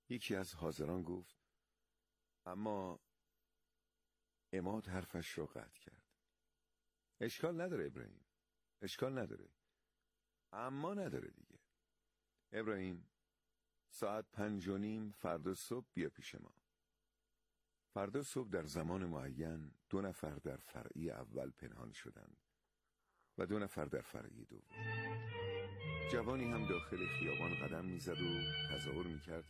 یکی از حاضران گفت: اما عماد حرفش را قطع کرد. اشکال نداره ابراهیم، اشکال نداره، اما نداره دیگه. ابراهیم، ساعت 5:30 فردا صبح بیا پیش ما. فردا صبح در زمان معین 2 نفر در فرعی اول پنهان شدند و 2 نفر در فرعی دوم. جوانی هم داخل خیابان قدم میزد و تظاهر میکرد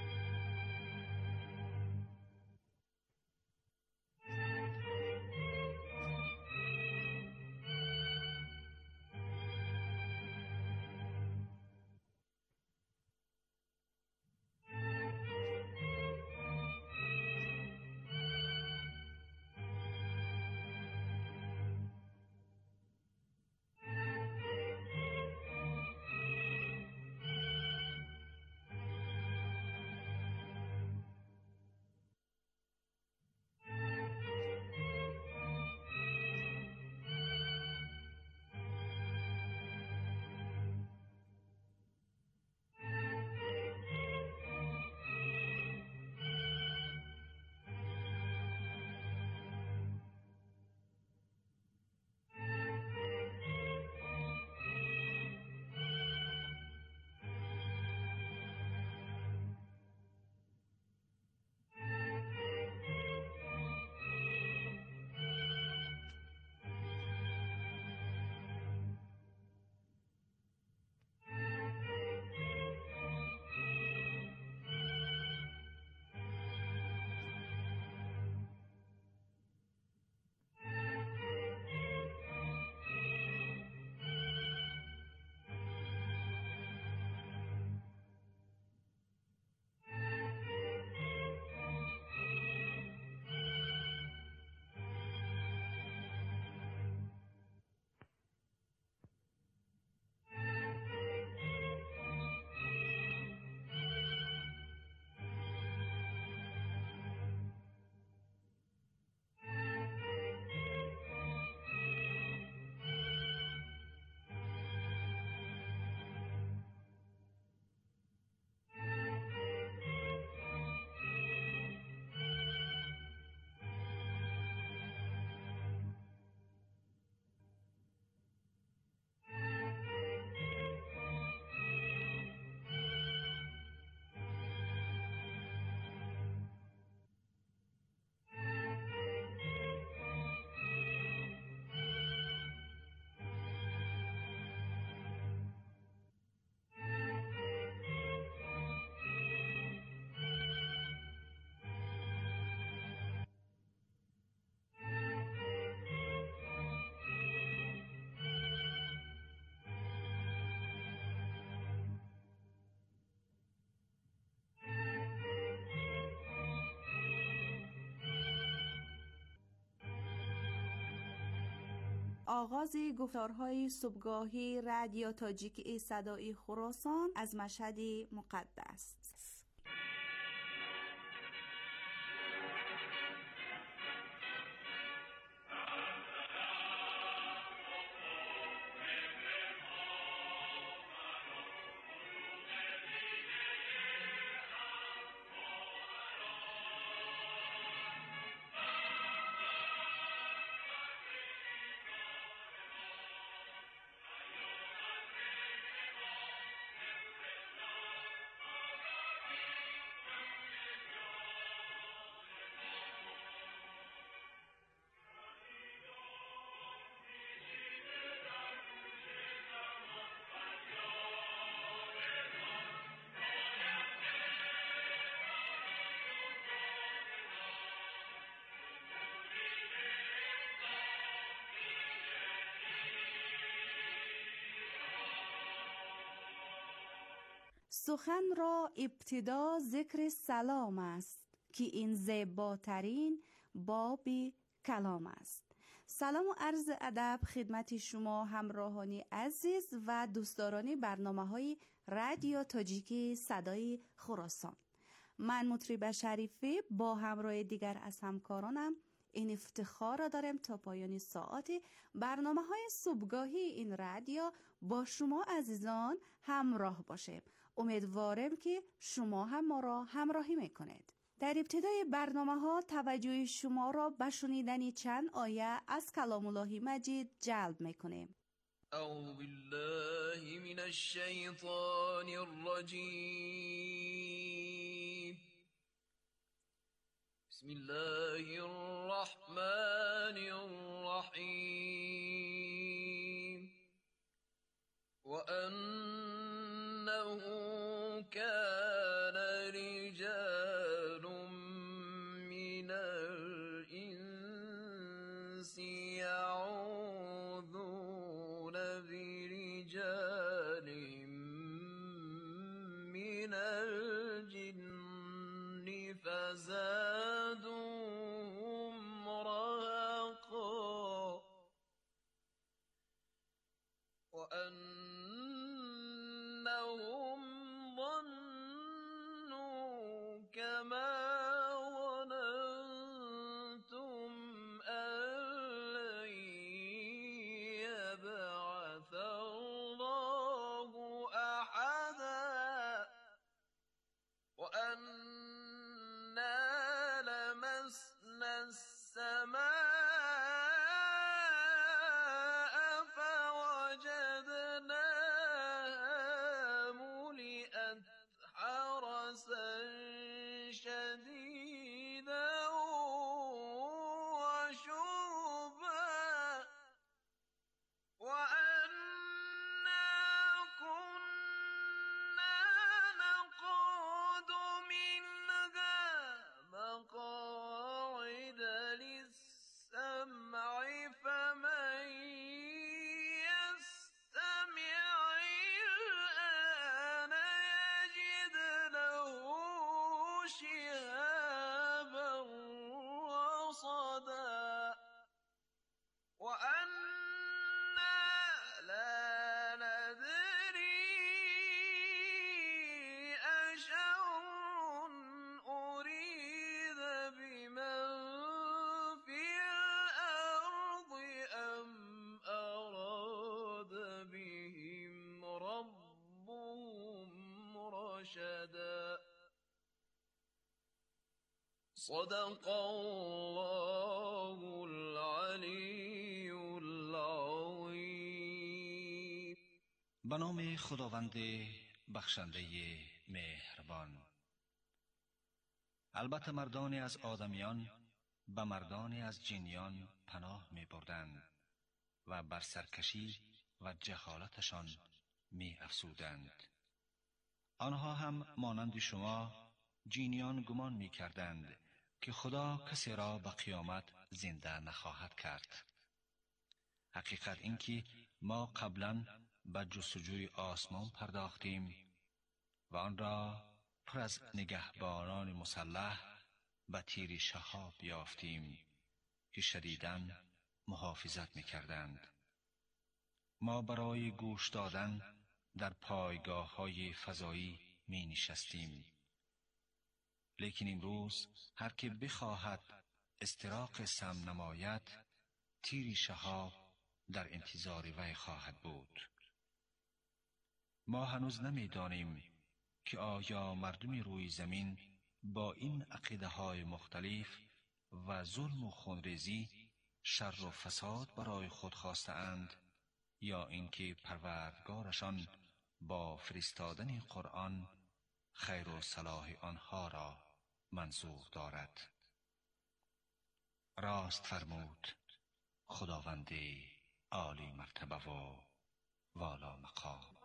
آغاز گفتارهای صبحگاهی رادیو تاجیکی صدای خراسان از مشهد مقدس. سخن را ابتدا ذکر سلام است که این زیباترین باب کلام است. سلام و عرض ادب خدمت شما همراهان عزیز و دوستداران برنامه‌های رادیو تاجیکی صدای خراسان. من مطرب شریفی با همراه دیگر از همکارانم این افتخار را دارم تا پایان ساعت برنامه‌های صبحگاهی این رادیو با شما عزیزان همراه باشیم. امیدوارم که شما هم ما را همراهی میکنید. در ابتدای برنامه ها توجه شما را به شنیدن چند آیه از کلام الله مجید جلب میکنیم. اعوذ بالله من الشیطان الرجیم. بسم الله الرحمن الرحیم. وأنه كان رجال من الإنس يعوذون برجال من الجن فزادوهم رهقا وأنهم ظنوا كما ظننتم أن لن يبعث الله أحدا وأنا لمسنا السماء فوجدناها ملئت حرسا شديدا وشربا وأنا كنا نقعد منها مقاعد للسمع فمن يستمع الآن يجد له شهابا رصدا وأنا لا ندري أشر أريد بمن في الأرض أم أراد بهم ربهم رشدا. صدق الله العلی العظیم. به نام خداوند بخشنده مهربان. البته مردانی از آدمیان به مردانی از جنیان پناه می بردند و بر سرکشی و جهالتشان می افزودند. آنها هم مانند شما جنیان گمان می کردند که خدا کسی را به قیامت زنده نخواهد کرد. حقیقت این که ما قبلا به جستجوی آسمان پرداختیم و آن را پر از نگهبانان مسلح به تیر شهاب یافتیم که شدیداً محافظت می‌کردند. ما برای گوش دادن در پایگاه‌های فضایی می نشستیم. لیکن امروز هر که بخواهد استراق سم نماید، تیر شهاب در انتظار وی خواهد بود. ما هنوز نمی‌دانیم که آیا مردم روی زمین با این عقیده‌های مختلف و ظلم و خونریزی شر و فساد برای خود خواستند یا اینکه پروردگارشان با فرستادن قرآن خیر و صلاح آنها را منظور دارد. راست فرمود خداوند عالی مرتبه و والا مقام.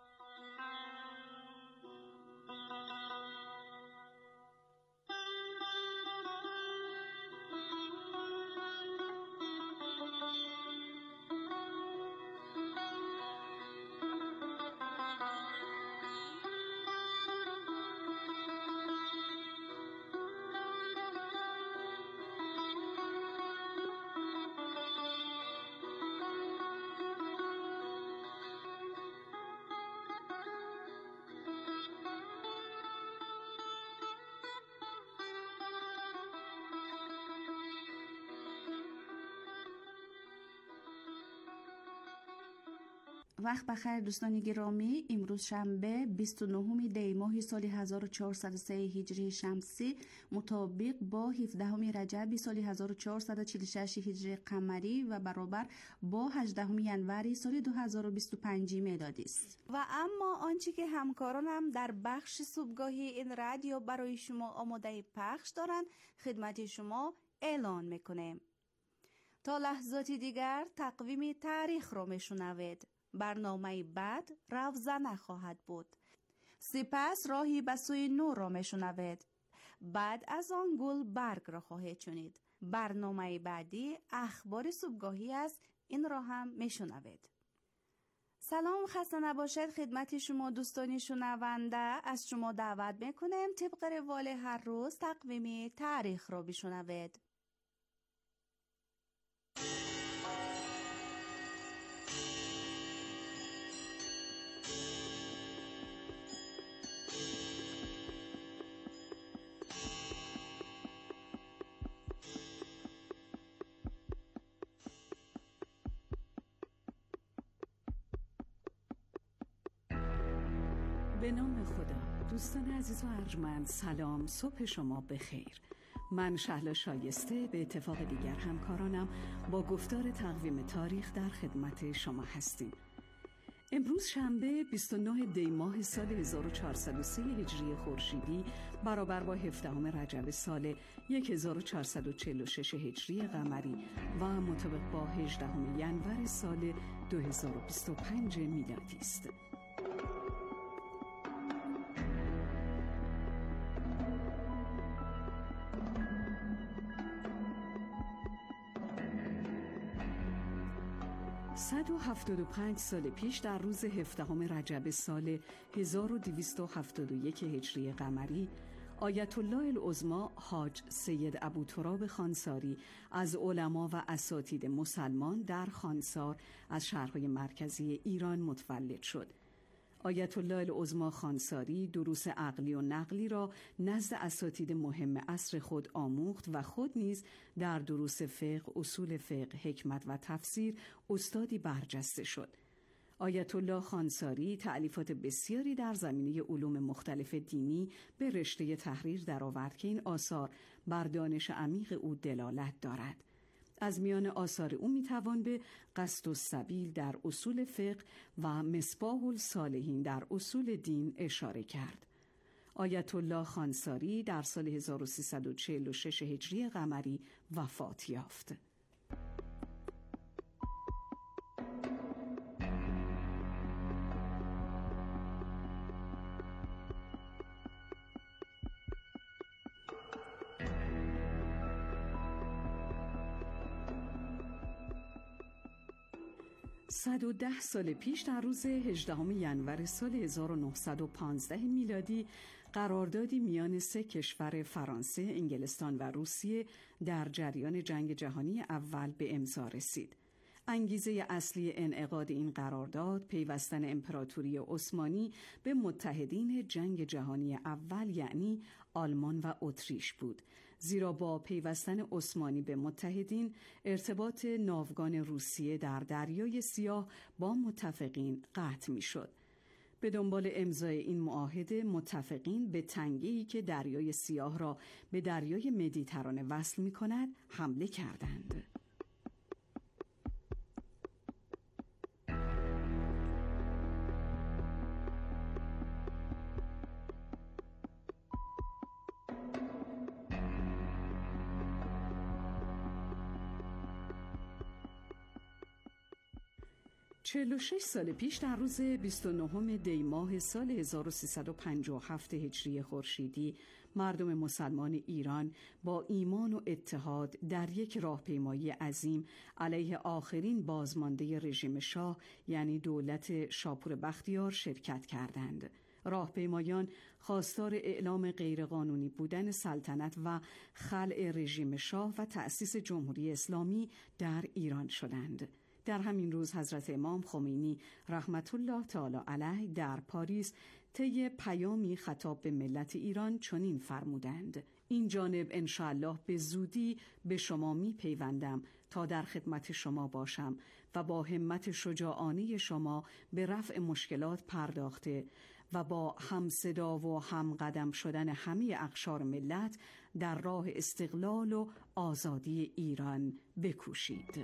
وقت بخیر دوستان گرامی، امروز شنبه 29 دی ماه سال 1403 هجری شمسی مطابق با 17 رجب سال 1446 هجری قمری و برابر با 18 ینوری سال 2025 میلادی است. و اما آنچه که همکارانم در بخش صبحگاهی این رادیو برای شما آماده پخش دارند خدمت شما اعلان میکنیم. تا لحظاتی دیگر تقویم تاریخ را میشنوید. برنامه بعد روزنه خواهد بود. سپس راهی به سوی نور را میشنوید. بعد از آن گل برگ را خواهید شنید. برنامه بعدی اخبار صبحگاهی است، این را هم میشنوید. سلام، خسته نباشید خدمت شما دوستان شنونده. از شما دعوت میکنیم طبق روال هر روز تقویم تاریخ را بشنوید. به نام خدا. دوستان عزیز و ارجمند، سلام، صبح شما بخیر. من شهلا شایسته به اتفاق دیگر همکارانم با گفتار تقویم تاریخ در خدمت شما هستیم. امروز شنبه 29 دی ماه سال 1403 هجری خورشیدی برابر با 17 رجب سال 1446 هجری قمری و مطابق با 18 ینوری سال 2025 میلادی است. صد و 75 سال پیش در روز 17 رجب سال 1271 هجری قمری آیت الله العظمی حاج سید ابوتراب خانساری از علما و اساتید مسلمان در خانسار از شهرهای مرکزی ایران متولد شد. آیت الله العظمی خانساری دروس عقلی و نقلی را نزد اساتید مهم عصر خود آموخت و خود نیز در دروس فقه، اصول فقه، حکمت و تفسیر استادی برجسته شد. آیت الله خانساری تألیفات بسیاری در زمینه علوم مختلف دینی به رشته تحریر درآورد که این آثار بر دانش عمیق او دلالت دارد. از میان آثار او میتوان به قصد السبیل در اصول فقه و مصباح الصالحین در اصول دین اشاره کرد. آیت الله خانساری در سال 1346 هجری قمری وفات یافت. صد و 10 سال پیش در روز 18 ینوری سال 1915 میلادی قراردادی میان سه کشور فرانسه، انگلستان و روسیه در جریان جنگ جهانی اول به امضا رسید. انگیزه اصلی انعقاد این قرارداد پیوستن امپراتوری عثمانی به متحدین جنگ جهانی اول یعنی آلمان و اتریش بود، زیرا با پیوستن عثمانی به متحدین ارتباط ناوگان روسیه در دریای سیاه با متفقین قطع می‌شد. به دنبال امضای این معاهده متفقین به تنگه‌ای که دریای سیاه را به دریای مدیترانه وصل می‌کند حمله کردند. چهل و 46 سال پیش در روز 29 دی ماه سال 1357 هجری خورشیدی مردم مسلمان ایران با ایمان و اتحاد در یک راهپیمایی عظیم علیه آخرین بازمانده رژیم شاه یعنی دولت شاپور بختیار شرکت کردند. راهپیمایان خواستار اعلام غیرقانونی بودن سلطنت و خلع رژیم شاه و تأسیس جمهوری اسلامی در ایران شدند. در همین روز حضرت امام خمینی رحمت الله تعالی علیه در پاریس طی پیامی خطاب به ملت ایران چنین فرمودند: این جانب انشاءالله به زودی به شما می پیوندم تا در خدمت شما باشم و با همت شجاعانه شما به رفع مشکلات پرداخته و با همصدا و همقدم شدن همه اقشار ملت در راه استقلال و آزادی ایران بکوشید.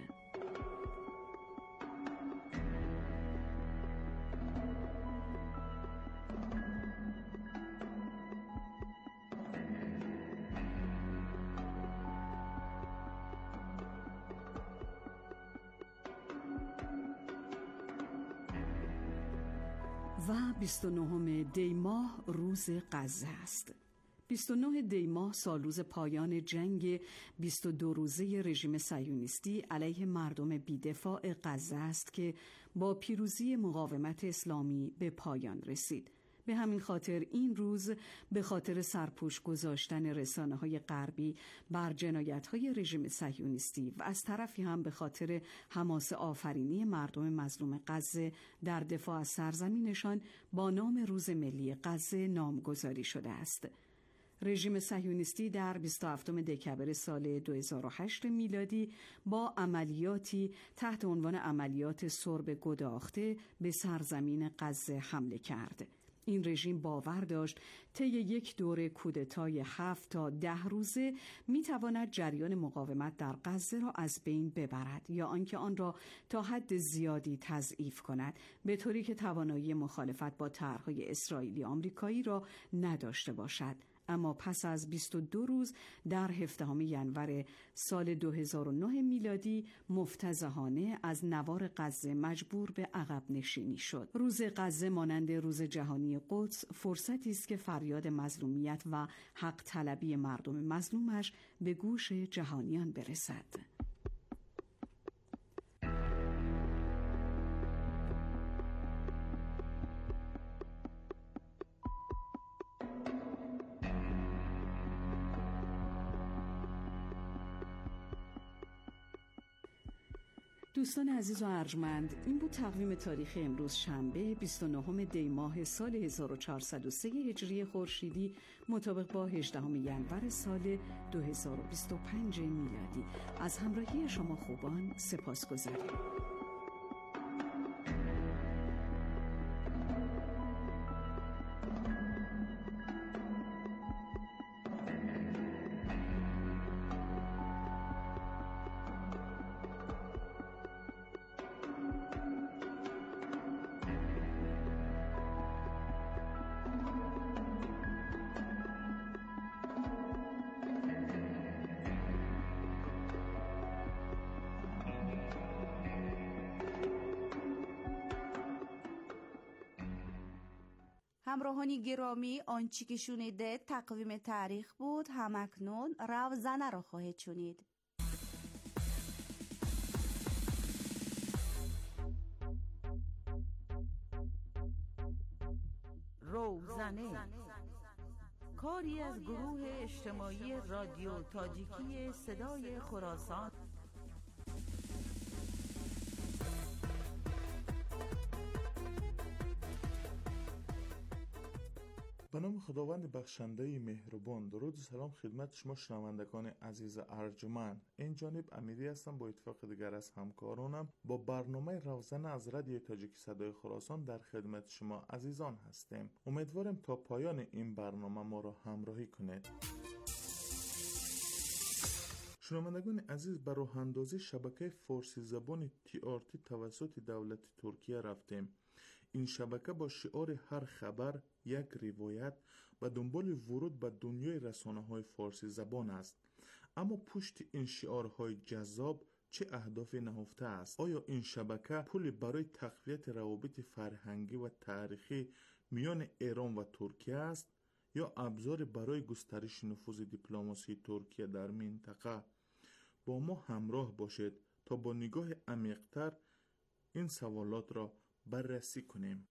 و 29 دی ماه روز غزه است. 29 دی ماه سالروز پایان جنگ 22 روزه رژیم صهیونیستی علیه مردم بی‌دفاع غزه است که با پیروزی مقاومت اسلامی به پایان رسید. به همین خاطر این روز به خاطر سرپوش گذاشتن رسانه‌های غربی بر جنایت‌های رژیم صهیونیستی و از طرفی هم به خاطر حماس آفرینی مردم مظلوم غزه در دفاع از سرزمینشان با نام روز ملی غزه نامگذاری شده است. رژیم صهیونیستی در 27 دکمبر سال 2008 میلادی با عملیاتی تحت عنوان عملیات سرب گداخته به سرزمین غزه حمله کرد. این رژیم باور داشت طی یک دوره کودتای 7 تا 10 روزه میتواند جریان مقاومت در غزه را از بین ببرد یا آنکه آن را تا حد زیادی تضعیف کند، به طوری که توانایی مخالفت با طرح‌های اسرائیلی آمریکایی را نداشته باشد. اما پس از 22 روز در 17 ژانویه سال 2009 میلادی مفتضحانه از نوار غزه مجبور به عقب نشینی شد. روز غزه مانند روز جهانی قدس فرصتی است که فریاد مظلومیت و حق طلبی مردم مظلومش به گوش جهانیان برسد. دوستان عزیز و ارجمند، این بود تقویم تاریخی امروز شنبه 29 دی ماه سال 1403 هجری خورشیدی مطابق با 18 ژانویه سال 2025 میلادی. از همراهی شما خوبان سپاسگزاریم. همراهانی گرامی، آنچه که شنیده تقویم تاریخ بود. همکنون روزنه را خواهید شنید. روزنه کاری از گروه اجتماعی رادیو تاجیکی صدای خراسان. به نام خداوند بخشنده مهربان. درود و سلام خدمت شما شنوندگان عزیز ارجمند. این جانب امیری هستم، با اتفاق دیگر از همکارانم با برنامه روزنه از رادیو تاجیکی صدای خراسان در خدمت شما عزیزان هستیم. امیدوارم تا پایان این برنامه ما را همراهی کنید. شنوندگان عزیز، به راه اندازی شبکه فارسی زبان TRT توسط دولت ترکیه رفتیم. این شبکه با شعار هر خبر یک روایت به دنبال ورود به دنیای رسانه‌های فارسی زبان است. اما پشت این شعارهای جذاب چه اهدافی نهفته است؟ آیا این شبکه پلی برای تقویت روابط فرهنگی و تاریخی میان ایران و ترکیه است یا ابزار برای گسترش نفوذ دیپلماسی ترکیه در منطقه؟ با ما همراه باشید تا با نگاه عمیق‌تر این سوالات را بررسی کنیم.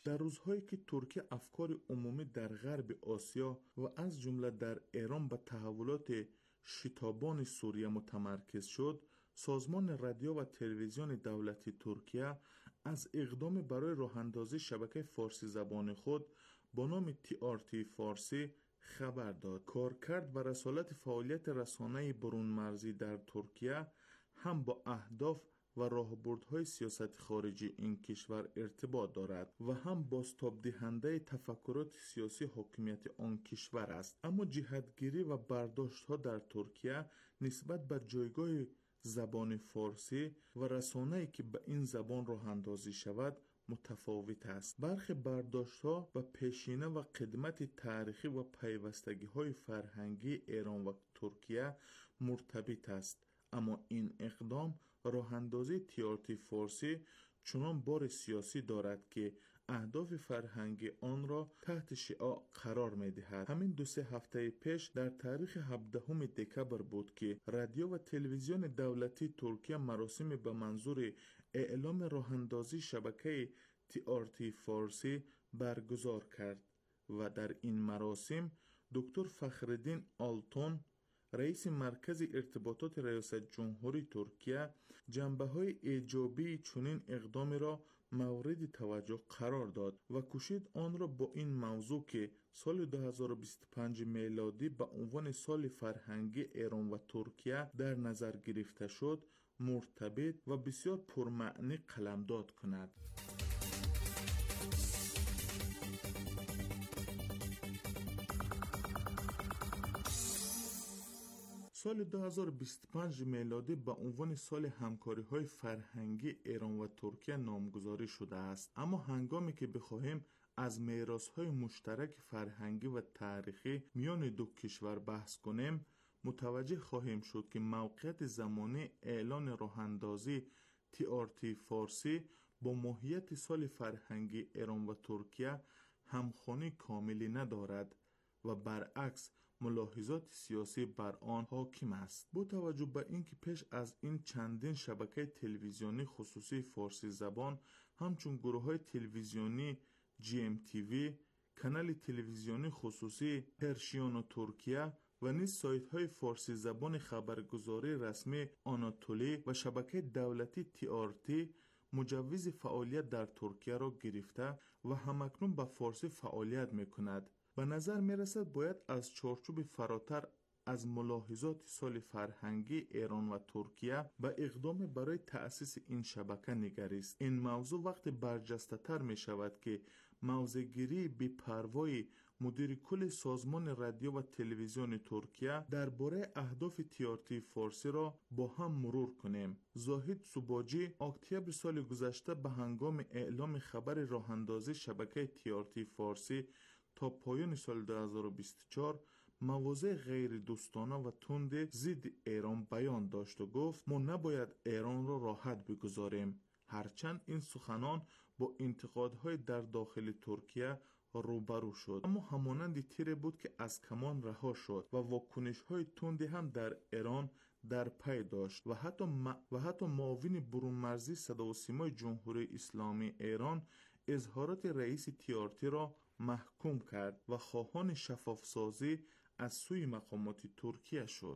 در روزهایی که ترکیه افکار عمومی در غرب آسیا و از جمله در ایران به تحولات شتابان سوریه متمرکز شد، سازمان رادیو و تلویزیون دولتی ترکیه از اقدام برای راه‌اندازی شبکه فارسی زبان خود با نام TRT فارسی خبر داد. کارکرد و رسالت فعالیت رسانه‌ای برون مرزی در ترکیه هم با اهداف و راهبردهای سیاست خارجی این کشور ارتباط دارد و هم بازتاب دهنده تفکرات سیاسی حاکمیت آن کشور است. اما جهتگیری و برداشت‌ها در ترکیه نسبت به جایگاه زبان فارسی و رسانه‌ای که به این زبان راه اندازی شود متفاوت است. برخی برداشت‌ها و پیشینه و قدمت تاریخی و پیوستگی‌های فرهنگی ایران و ترکیه مرتبط است، اما این اقدام راه اندازی TRT فارسی چنان بار سیاسی دارد که اهداف فرهنگی آن را تحت شعاع قرار می دهد. همین 2-3 هفته پیش در تاریخ 17 دکبر بود که رادیو و تلویزیون دولتی ترکیه مراسم به منظور اعلام راه اندازی شبکه TRT فارسی برگزار کرد و در این مراسم دکتر فخرالدین آلتون، رئیس مرکز ارتباطات ریاست جمهوری ترکیه، جنبه‌های ایجابی چنین اقدامی را مورد توجه قرار داد و کوشید آن را با این موضوع که سال 2025 میلادی به عنوان سال فرهنگی ایران و ترکیه در نظر گرفته شد مرتبط و بسیار پرمعنی قلمداد کند. سال 2025 میلادی به عنوان سال همکاری‌های فرهنگی ایران و ترکیه نامگذاری شده است، اما هنگامی که بخواهیم از میراث‌های مشترک فرهنگی و تاریخی میان دو کشور بحث کنیم، متوجه خواهیم شد که موقعیت زمانی اعلان راه‌اندازی TRT فارسی با ماهیت سال فرهنگی ایران و ترکیه همخوانی کاملی ندارد و برعکس ملاحظات سیاسی بر آن حاکم است. با توجه به اینکه پیش از این چندین شبکه تلویزیونی خصوصی فارسی زبان همچون گروه‌های تلویزیونی GMTV، کانال تلویزیونی خصوصی پرشیون ترکیه و نیز سایت‌های فارسی زبان خبرگزاری رسمی آناتولی و شبکه دولتی TRT مجوز فعالیت در ترکیه را گرفته و همکنون به فارسی فعالیت می‌کند. به نظر می‌رسد باید از چارچوب فراتر از ملاحظات سال فرهنگی ایران و ترکیه به اقدام برای تأسیس این شبکه نگریست. این موضوع وقتی برجسته‌تر می‌شود که موضع‌گیری بی‌پروای مدیر کل سازمان رادیو و تلویزیون ترکیه درباره اهداف TRT فارسی را با هم مرور کنیم. زاهد سوباجی اکتبر سال گذشته به هنگام اعلام خبر راه‌اندازی شبکه TRT فارسی تا پایان سال 2024 مواضع غیر دوستانه و تند ضد ایران بیان داشت و گفت ما نباید ایران را راحت بگذاریم، هرچند این سخنان با انتقادهای در داخل ترکیه روبرو شد، اما همانند تیر بود که از کمان رها شد و واکنش‌های تندی هم در ایران در پی داشت و حتی معاون برون‌مرزی صدا و سیمای جمهوری اسلامی ایران اظهارات رئیس TRT را محکوم کرد و خواهان شفافسازی از سوی مقامات ترکیه شد.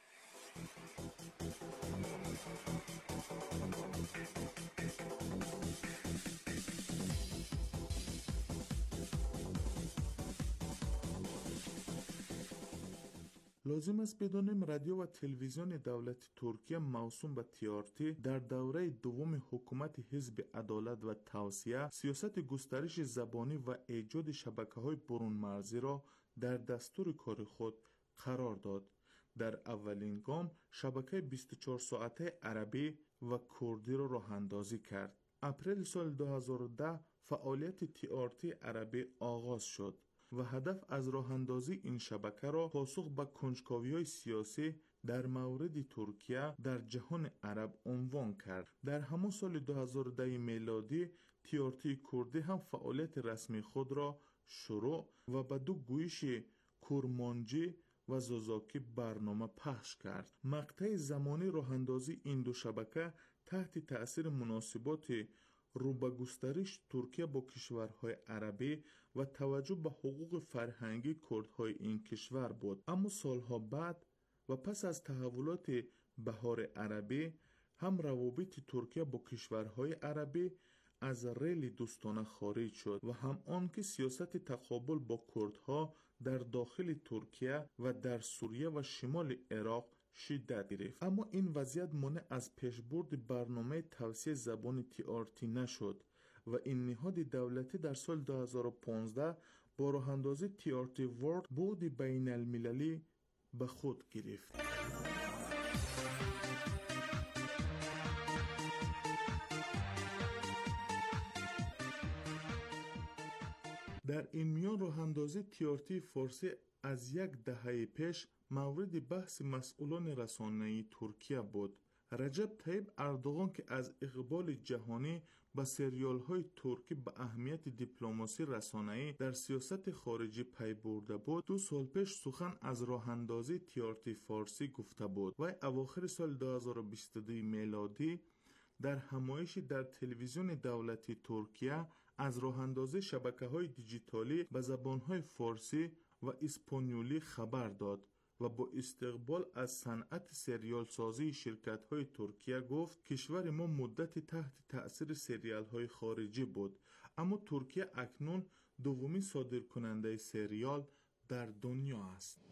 لازم است بدانیم رادیو و تلویزیون دولتی ترکیه موسوم به TRT در دوره دوم حکومت حزب عدالت و توسعه سیاست گسترش زبانی و ایجاد شبکه‌های برون مرزی را در دستور کار خود قرار داد. در اولین گام شبکه 24 ساعته عربی و کردی را راه اندازی کرد. اپریل سال 2010 فعالیت TRT عربی آغاز شد و هدف از راه اندازی این شبکه را پاسخ به کنجکاوی‌های سیاسی در مورد ترکیه در جهان عرب عنوان کرد. در همان سال 2010 میلادی TRT کردی هم فعالیت رسمی خود را شروع و به دو گویش کرمانجی و زازاکی برنامه پخش کرد. مقطع زمانی راه اندازی این دو شبکه تحت تأثیر مناسبات رو به گسترش ترکیه با کشورهای عربی و توجه به حقوق فرهنگی کردهای این کشور بود. اما سالها بعد و پس از تحولات بهار عربی هم روابط ترکیه با کشورهای عربی از ریل دوستانه خارج شد و هم آنکه سیاست تقابل با کردها در داخل ترکیه و در سوریه و شمال عراق شدت گرفت. اما این وضعیت مانع از پیشبرد برنامه توسعه زبان TRT نشد و این نهاد دولتی در سال 2015 با راه اندازی TRT World بعد بین المللی به خود گرفت. در این میان راه اندازی TRT فارسی از یک دهه پیش مورد بحث مسئولان رسانه‌ای ترکیه بود. رجب طیب اردوغان که از اقبال جهانی به سریال‌های ترکی به اهمیت دیپلماسی رسانه‌ای در سیاست خارجی پی برده بود، 2 سال پیش سخن از راه اندازی TRT فارسی گفته بود و اواخر سال 2022 میلادی در همایشی در تلویزیون دولتی ترکیه از راه اندازی شبکه‌های دیجیتالی به زبان‌های فارسی و اسپانیولی خبر داد و با استقبال از صنعت سریال سازی شرکت‌های ترکیه گفت کشور ما مدتی تحت تأثیر سریال‌های خارجی بود، اما ترکیه اکنون دومین صادرکننده سریال در دنیا است.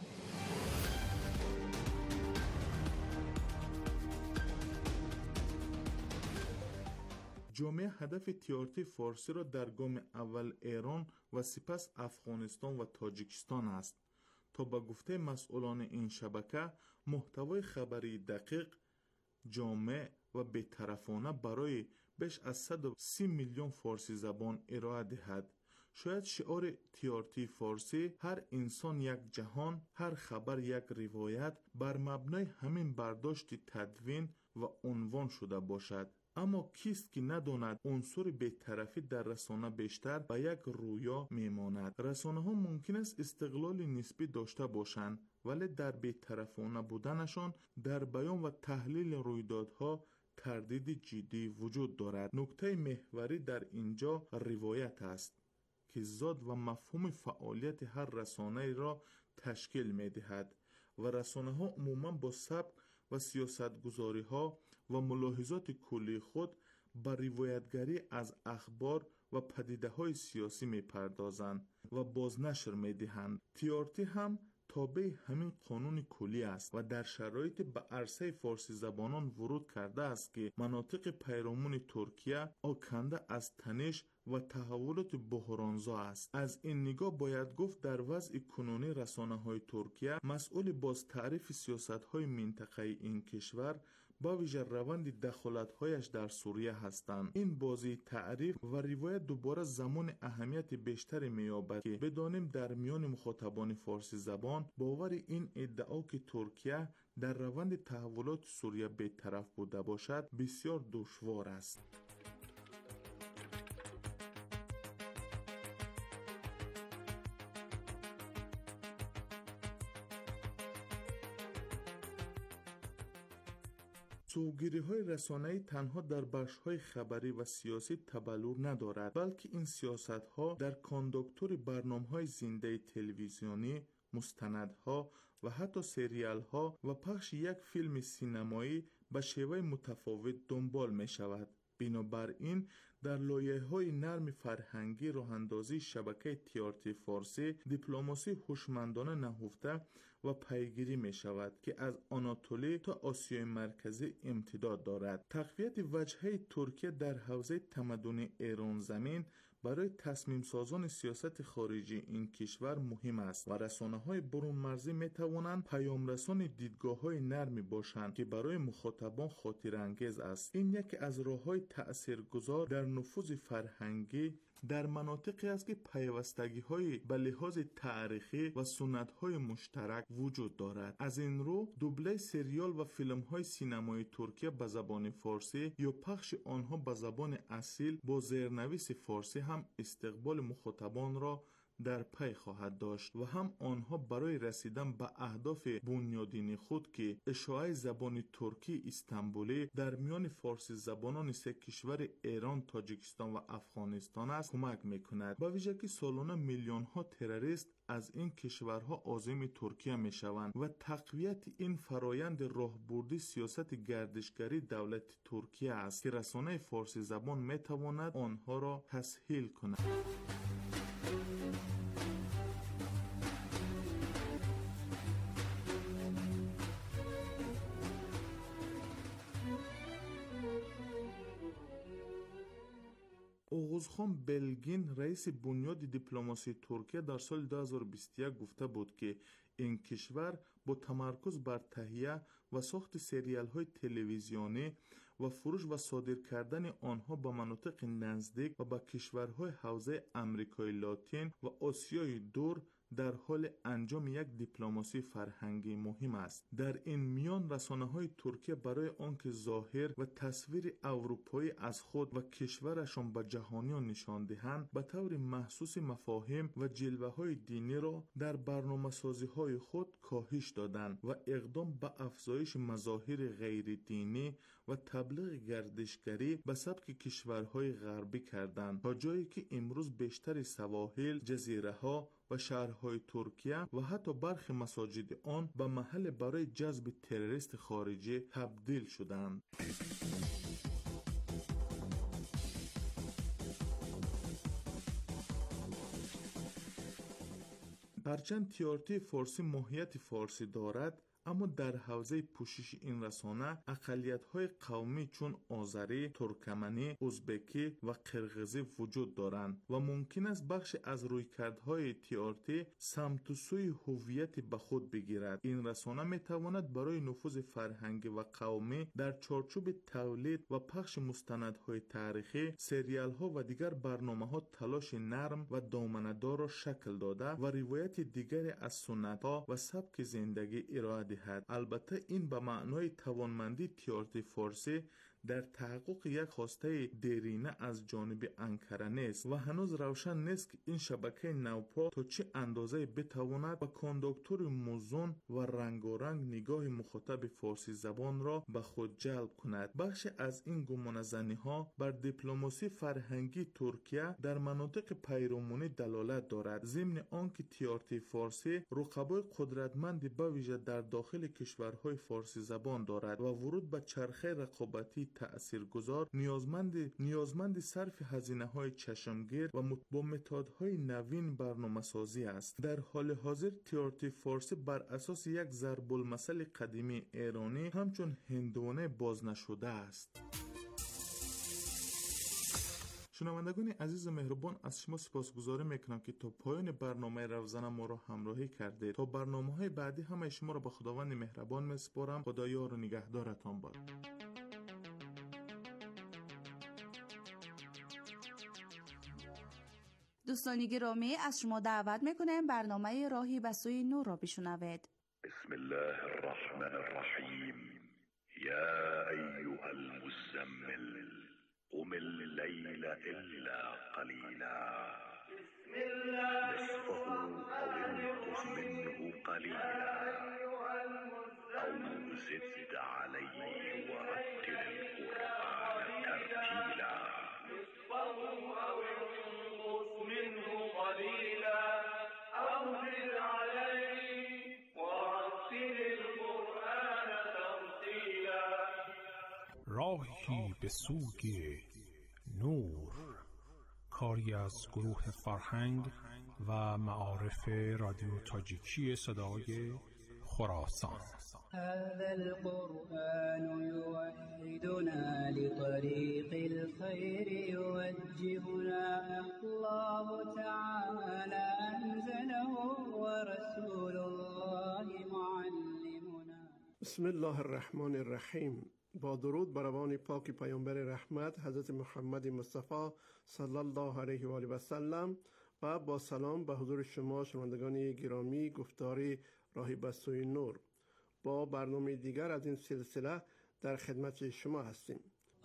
جامعه هدف TRT فارسی را در گام اول ایران و سپس افغانستان و تاجیکستان است. تا به گفته مسئولان این شبکه محتوای خبری دقیق، جامع و بی‌طرفانه برای بیش از 130 میلیون فارسی زبان ارائه دهد. شاید شعار TRT فارسی هر انسان یک جهان، هر خبر یک روایت بر مبنای همین برداشت تدوین و عنوان شده باشد. اما کیست که نداند عنصر بی‌طرفی در رسانه بیشتر به یک رویا میماند. رسانه ها ممکن است استقلال نسبی داشته باشند، ولی در بی‌طرفانه بودنشان در بیان و تحلیل رویدادها تردید جدی وجود دارد. نکته محوری در اینجا روایت است که ذات و مفهوم فعالیت هر رسانه را تشکیل می دهد و رسانه ها عموما با سبک و سیاست گذاری ها و ملاحظات کلی خود به روایتگری از اخبار و پدیده های سیاسی می پردازند و بازنشر می دهند. TRT هم تابع همین قانون کلی است و در شرایط به عرصه فارسی زبانان ورود کرده است که مناطق پیرامون ترکیه آکنده از تنش و تحولات بحرانزا است. از این نگاه باید گفت در وضع کنونی رسانه‌های ترکیه مسئول باز تعریف سیاست‌های منطقه‌ای این کشور با ویژه روند دخالت‌هایش در سوریه هستند. این بازی تعریف و روایت دوباره زمان اهمیت بیشتری می‌یابد که بدانیم در میان مخاطبان فارسی زبان باور این ادعا که ترکیه در روند تحولات سوریه بی‌طرف بوده باشد بسیار دشوار است. سوگیری‌های رسانه‌ای تنها در بخش‌های خبری و سیاسی تبلور ندارد، بلکه این سیاست‌ها در کانداکتور برنامه‌های زنده تلویزیونی، مستندها و حتی سریال‌ها و پخش یک فیلم سینمایی به شیوه متفاوت دنبال می‌شود. بنابراین در لایه‌های نرم فرهنگی راه‌اندازی شبکه TRT فارسی دیپلماسی هوشمندانه نهفته و پیگیری می شود که از آناتولی تا آسیای مرکزی امتداد دارد. تقویت وجهه ترکیه در حوزه تمدن ایران زمین برای تصمیم سازان سیاست خارجی این کشور مهم است و رسانه‌های برون مرزی می توانند پیامرسان دیدگاه‌های نرمی باشند که برای مخاطبان خاطرانگیز است. این یکی از راه‌های تأثیرگذار در نفوذ فرهنگی در مناطقی است که پیوستگی‌های به لحاظ تاریخی و سنت‌های مشترک وجود دارد. از این رو دوبله سریال و فیلم‌های سینمایی ترکیه به زبان فارسی یا پخش آنها به زبان اصیل با زیرنویس فارسی هم استقبال مخاطبان را در پی خواهد داشت و هم آنها برای رسیدن به اهداف بنیادین خود که اشاعه زبان ترکی استانبولی در میان فارسی زبانان سه کشور ایران، تاجیکستان و افغانستان است کمک میکند. با ویژه که سالانه میلیون ها تروریست از این کشورها عازم ترکیه میشوند و تقویت این فرایند راهبردی سیاست گردشگری دولت ترکیه است که رسانه فارسی زبان میتواند آنها را تسهیل کند. اوغوزخان بلگین رئیس بنیاد دیپلماسی ترکیه در سال 2021 گفته بود که این کشور با تمرکز بر تهیه و ساخت سریال های تلویزیونی و فروش و صادر کردن آنها به مناطق نزدیک و به کشورهای حوزه آمریکای لاتین و آسیای دور در حال انجام یک دیپلماسی فرهنگی مهم است. در این میان رسانه‌های ترکیه برای آنکه ظاهر و تصویر اروپایی از خود و کشورشان به جهانیان نشان دهند، به طور محسوس مفاهیم و جلوه‌های دینی را در برنامه‌سازی‌های خود کاهش دادند و اقدام به افزایش مظاهر غیر دینی و تبلیغ گردشگری به سبک کشورهای غربی کردند، تا جایی که امروز بیشتر سواحل، جزیره‌ها و شهرهای ترکیه و حتی برخی مساجد آن به محل برای جذب تروریست خارجی تبدیل شدند. هرچند تیارتی فارسی ماهیت فارسی دارد، اما در حوزه پوشش این رسانه اقلیت‌های قومی چون آذری، ترکمنی، ازبکی و قرقیزی وجود دارند و ممکن است بخش از رویکردهای تیارتی سمت و سوی هویت به خود بگیرد. این رسانه میتواند برای نفوذ فرهنگی و قومی در چارچوب تولید و پخش مستندهای تاریخی، سریال‌ها و دیگر برنامه‌ها تلاش نرم و دامنه‌دار را شکل داده و روایت دیگری از سنت‌ها و سبک زندگی ارائه. البته این به معنای توانمندی تیارتی فارسی در تحقق یک خواسته دیرینه از جانب انکره نیست و هنوز روشن نیست که این شبکه نوپا تا چه اندازه بتواند با کانداکتور موزون و رنگارنگ نگاه مخاطب فارسی زبان را به خود جلب کند. بخش از این گمانه‌زنی ها بر دیپلماسی فرهنگی ترکیه در مناطق پیرامونی دلالت دارد، ضمن آنکه تیارتی فارسی رقبای قدرتمندی به ویژه در داخل کشورهای فارسی زبان دارد و ورود به چرخه رقابتی تأثیرگذار نیازمند صرف هزینه‌های چشمگیر و با متدهای نوین برنامه‌سازی است. در حال حاضر تیارتی فارسی بر اساس یک ضرب المثل قدیمی ایرانی همچون هندوانه باز نشده است. شنوندگان عزیز مهربان، از شما سپاسگزاری میکنم که تا پایان برنامه روزانه ما را همراهی کردید. تا برنامه‌های بعدی همه شما را به خداوند مهربان میسپارم. خدا یار و نگهدارتان باد. دوستان گرامی، از شما دعوت میکنم برنامه راهی به سوی نور را بشنوید. بسم الله الرحمن الرحیم. یا ایها المزمل قم اللیل الا قلیلا نصفه او انقص منه قلیلا او زد علیه ورتل القرآن ترتیلا راهی به سوی نور، کاری از گروه فرهنگ و معارف رادیو تاجیکی صدای خراسان. هذا القرآن يوحدنا لطريق الخير يوجهنا الله تعالى أنزله ورسول الله معلمنا. بسم الله الرحمن الرحیم. با درود بر روان پاک پیامبر رحمت حضرت محمد مصطفی صلی الله علیه و آله و سلم و با سلام به حضور شما شنوندگان گرامی گفتاری راهی به سوی نور با برنامه دیگر از این سلسله در خدمت شما هستیم.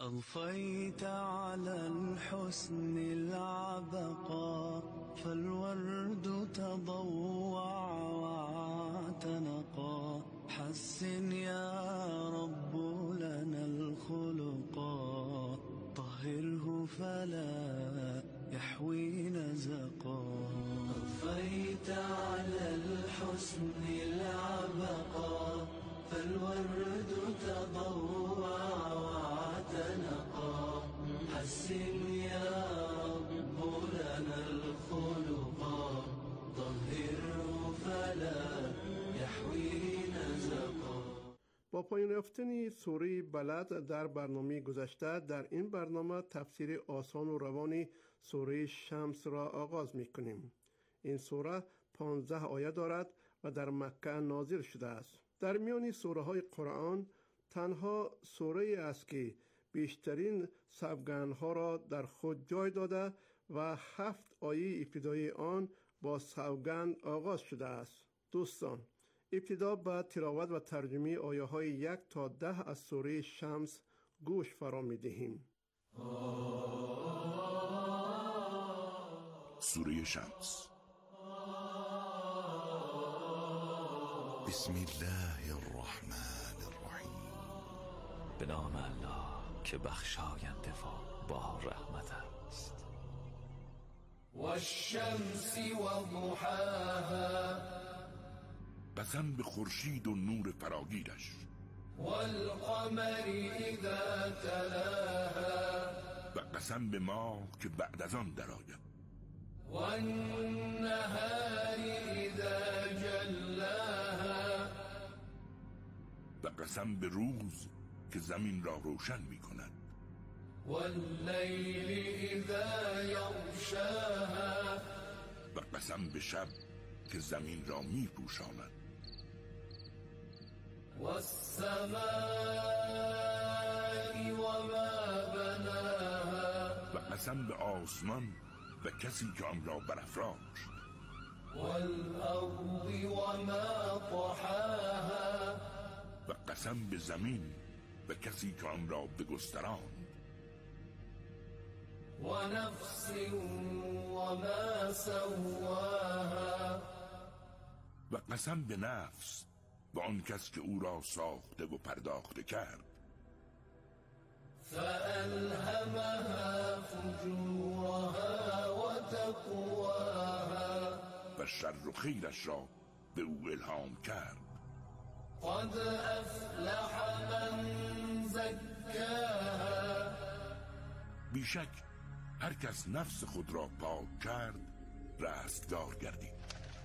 أضفيت على الحسن العبقى فالورد تضوع واعتنقا حسن يا رب لنا الخلقا طهره فلا يحوي نزقا أضفيت على الحسن العبقا فالورد تضوع واعتنقا حسن يا رب لنا الخلقا طهره فلا يحوي نزقا. با پایان یافتن سوره بلد در برنامه گذشته، در این برنامه تفسیر آسان و روانی سوره شمس را آغاز می کنیم. این سوره 15 آیه دارد و در مکه نازل شده است. در میان سوره های قرآن تنها سوره است که بیشترین سوگندها را در خود جای داده و 7 آیه ابتدایی آن با سوگند آغاز شده است. دوستان، ابتدا به تلاوت و ترجمه آیه های 1 تا 10 از سوره شمس گوش فرا می دهیم. سوره شمس. بسم الله الرحمن الرحیم. به نام الله که بخشاینده و با رحمت است. والشمس وضحاها. قسم به خورشید و نور فراگیرش. والقمر اذا تلاها. و قسم به ماه که بعد از آن درآید. والنهار اذا جلاها. و قسم به روز که زمین را روشن می کند. واللیل اذا یغشاها. و قسم به شب که زمین را می پوشاند. والسماء وما بناها. و قسم به آسمان و کسی که آن را برافراشت. والارض وما طحاها. و قسم به زمین و کسی که آن را بگستراند. ونفس وما سواها. و قسم به نفس و آن کس که او را ساخته و پرداخته کرد. فألهمها فجورها و تقواها. و شر و خیرش را به او الهام کرد. قد افلح من زکاها. بیشک هر کس نفس خود را پاک کرد رستگار گردید.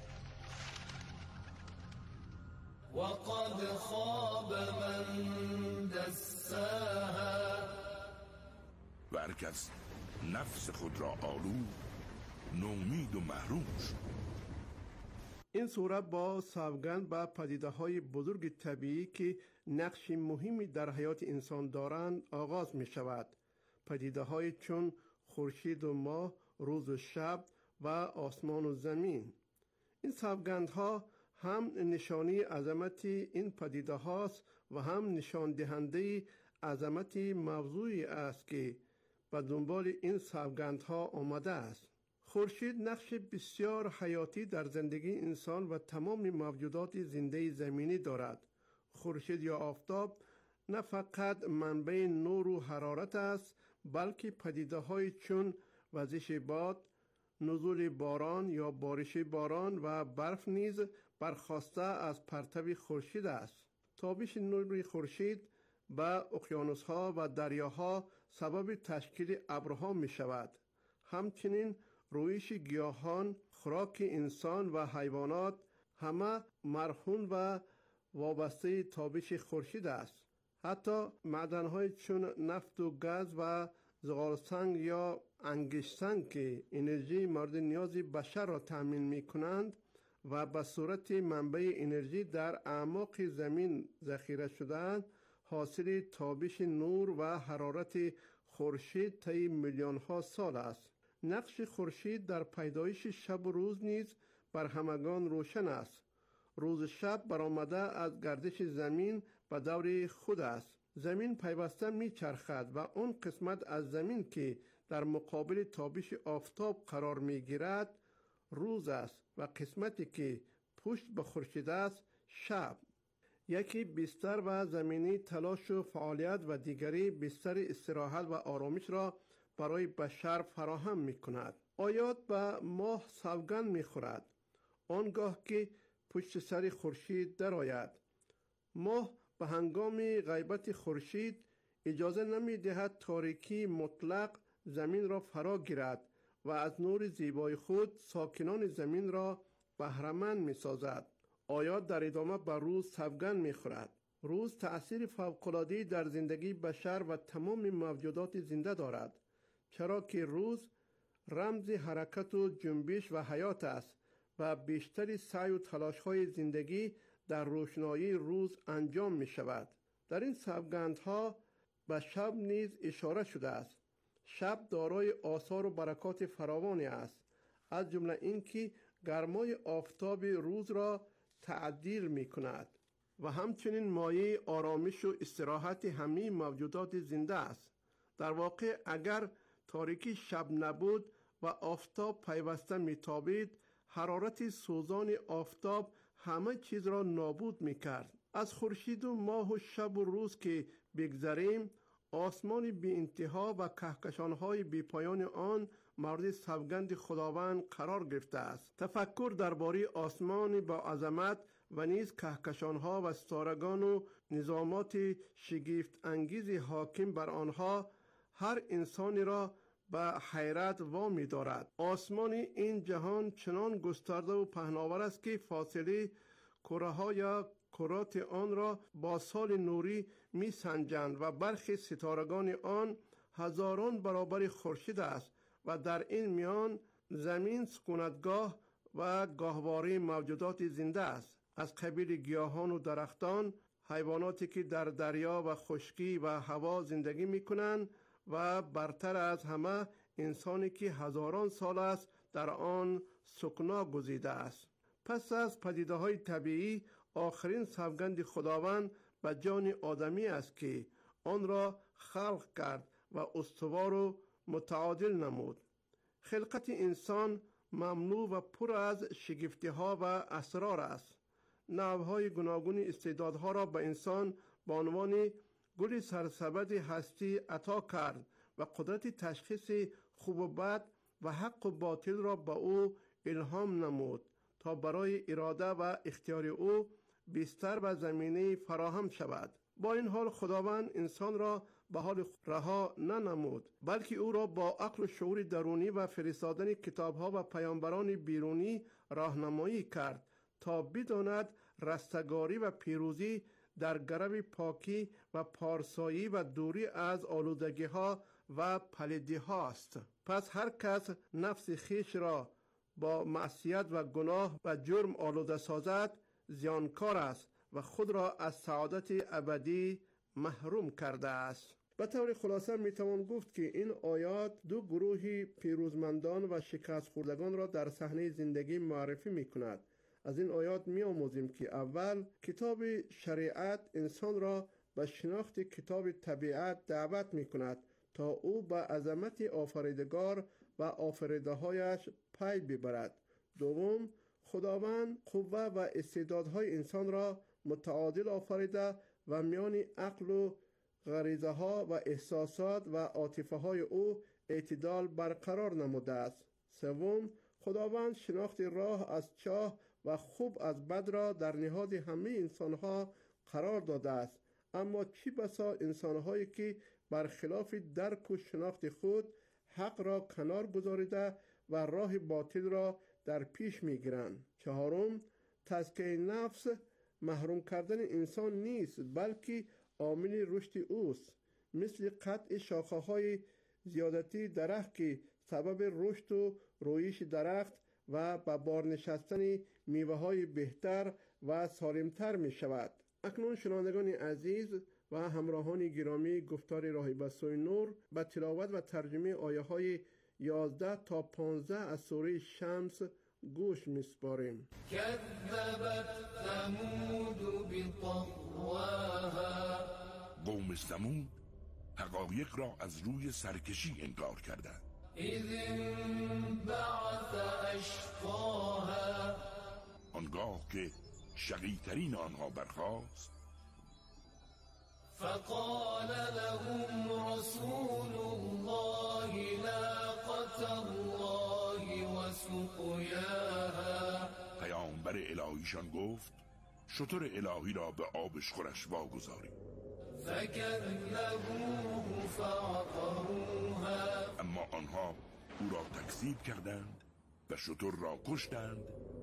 وقد خاب من دساها. و هر کس نفس خود را آلود نومید و محروم شد. این سوره با سوگند به پدیده‌های بزرگ طبیعی که نقش مهمی در حیات انسان دارند آغاز می شود. پدیده‌های چون خورشید و ماه، روز و شب و آسمان و زمین. این سوگندها هم نشانی عظمت این پدیده هاست و هم نشان دهنده عظمت موضوعی است که به دنبال این سوگندها آمده است. خورشید نقش بسیار حیاتی در زندگی انسان و تمام موجودات زنده زمینی دارد. خورشید یا آفتاب نه فقط منبع نور و حرارت است، بلکه پدیده‌های چون وزش باد، نزول باران یا بارش باران و برف نیز برخواسته از پرتو خورشید است. تابش نور خورشید به اقیانوس‌ها و دریاها سبب تشکیل ابرها می شود. همچنین رویش گیاهان، خوراک انسان و حیوانات همه مرهون و وابسته تابش خورشید است. حتی معدن‌های چون نفت و گاز و زغالسنگ یا انگشتسنگ که انرژی مورد نیاز بشر را تأمین می‌کنند و به صورت منبع انرژی در اعماق زمین ذخیره شده‌اند، حاصل تابش نور و حرارت خورشید طی میلیون‌ها سال است. نقش خورشید در پیدایش شب و روز نیز بر همگان روشن است. روز شب برآمده از گردش زمین به دور خود است. زمین پیوسته میچرخد و اون قسمت از زمین که در مقابل تابش آفتاب قرار میگیرد روز است و قسمتی که پشت به خورشید است شب. یکی بستر و زمینی تلاش و فعالیت و دیگری بستر استراحت و آرامش را برای بشر فراهم می کند. آیات به ماه سوگند می خورد آنگاه که پشت سر خورشید درآید. ماه به هنگام غیبت خورشید اجازه نمی دهد تاریکی مطلق زمین را فرا گیرد و از نور زیبای خود ساکنان زمین را بهره‌مند می سازد. آیات در ادامه به روز سوگند می خورد. روز تأثیر فوق‌العاده‌ای در زندگی بشر و تمام موجودات زنده دارد، چرا که روز رمز حرکت و جنبش و حیات است و بیشتر سعی و تلاش‌های زندگی در روشنایی روز انجام می شود. در این سوگندها به شب نیز اشاره شده است. شب دارای آثار و برکات فراوانی است، از جمله اینکه گرمای آفتاب روز را تعدیل می کند و همچنین مایه آرامش و استراحت همه موجودات زنده است. در واقع اگر تاریکی شب نبود و آفتاب پیوسته می تابید، حرارت سوزان آفتاب همه چیز را نابود می کرد. از خورشید و ماه و شب و روز که بگذریم، آسمان بی انتها و کهکشان‌های بی پایان آن مورد سوگند خداوند قرار گرفته است. تفکر درباره آسمان با عظمت و نیز کهکشان‌ها و ستارگان و نظامات شگفت انگیز حاکم بر آنها هر انسانی را به حیرت وامی دارد. آسمان این جهان چنان گسترده و پهناور است که فاصله کره‌ها یا کرات آن را با سال نوری می سنجند و برخی ستارگان آن هزاران برابر خورشید است و در این میان زمین سکونتگاه و گاهواره موجودات زنده است، از قبیل گیاهان و درختان، حیواناتی که در دریا و خشکی و هوا زندگی می کنند و برتر از همه انسانی که هزاران سال است در آن سکنا گزیده است. پس از پدیده‌های طبیعی، آخرین سوگند خداوند به جان آدمی است که آن را خلق کرد و استوار و متعادل نمود. خلقت انسان مملو و پر از شگفتی‌ها و اسرار است. نوع‌های گوناگون استعدادها را به انسان به عنوان گل سرسبد هستی عطا کرد و قدرت تشخیص خوب و بد و حق و باطل را به او الهام نمود تا برای اراده و اختیار او بستر و زمینه فراهم شود. با این حال خداوند انسان را به حال رها ننمود، بلکه او را با عقل و شعور درونی و فرستادن کتاب‌ها و پیامبران بیرونی راهنمایی کرد تا بداند رستگاری و پیروزی در گرو پاکی و پارسایی و دوری از آلودگی‌ها و پلیدی‌ها است. پس هر کس نفس خویش را با معصیت و گناه و جرم آلوده سازد زیانکار است و خود را از سعادت ابدی محروم کرده است. به طور خلاصه میتوان گفت که این آیات دو گروه پیروزمندان و شکست خوردگان را در صحنه زندگی معرفی میکند. از این آیات می‌آموزیم که اول کتاب شریعت انسان را به شناخت کتاب طبیعت دعوت میکند تا او به عظمت آفریدگار و آفریده‌هایش پی ببرد. دوم، خداوند قوه و استعدادهای انسان را متعادل آفریده و میان عقل و غریزه ها و احساسات و عاطفه های او اعتدال برقرار نموده است. سوم، خداوند شناخت راه از چاه و خوب از بد را در نهاد همه انسانها قرار داده است، اما چی بسا انسانهایی که برخلاف درک و شناخت خود حق را کنار گذاریده و راه باطل را در پیش میگیرند. چهارم، تزکیه نفس محروم کردن انسان نیست، بلکه عامل رشد اوست، مثل قطع شاخه‌های زیادتی درخت که سبب رشد و رویش درخت و به بار نشستن میوه‌های بهتر و سالمتر می شود. اکنون شنوندگان عزیز و همراهان گرامی، گفتار راهب سوی نور به تلاوت و ترجمه آیه های 11 تا 15 از سوره شمس گوش میسپاریم. كذبت ثمود بطغواها. قوم ثمود حقایق را از روی سرکشی انکار کردند. اذ انبعث اشقاها. آنگاه که شقی‌ترین آنها برخاست، فقال لهم رسول الله ناقة الله وسقياها. پیامبر الهیشان گفت شتر الهی را به آبش خورش واگذارید. فكذبوه فعقروها. اما آنها او را تکذیب کردند و شتر را کشتند.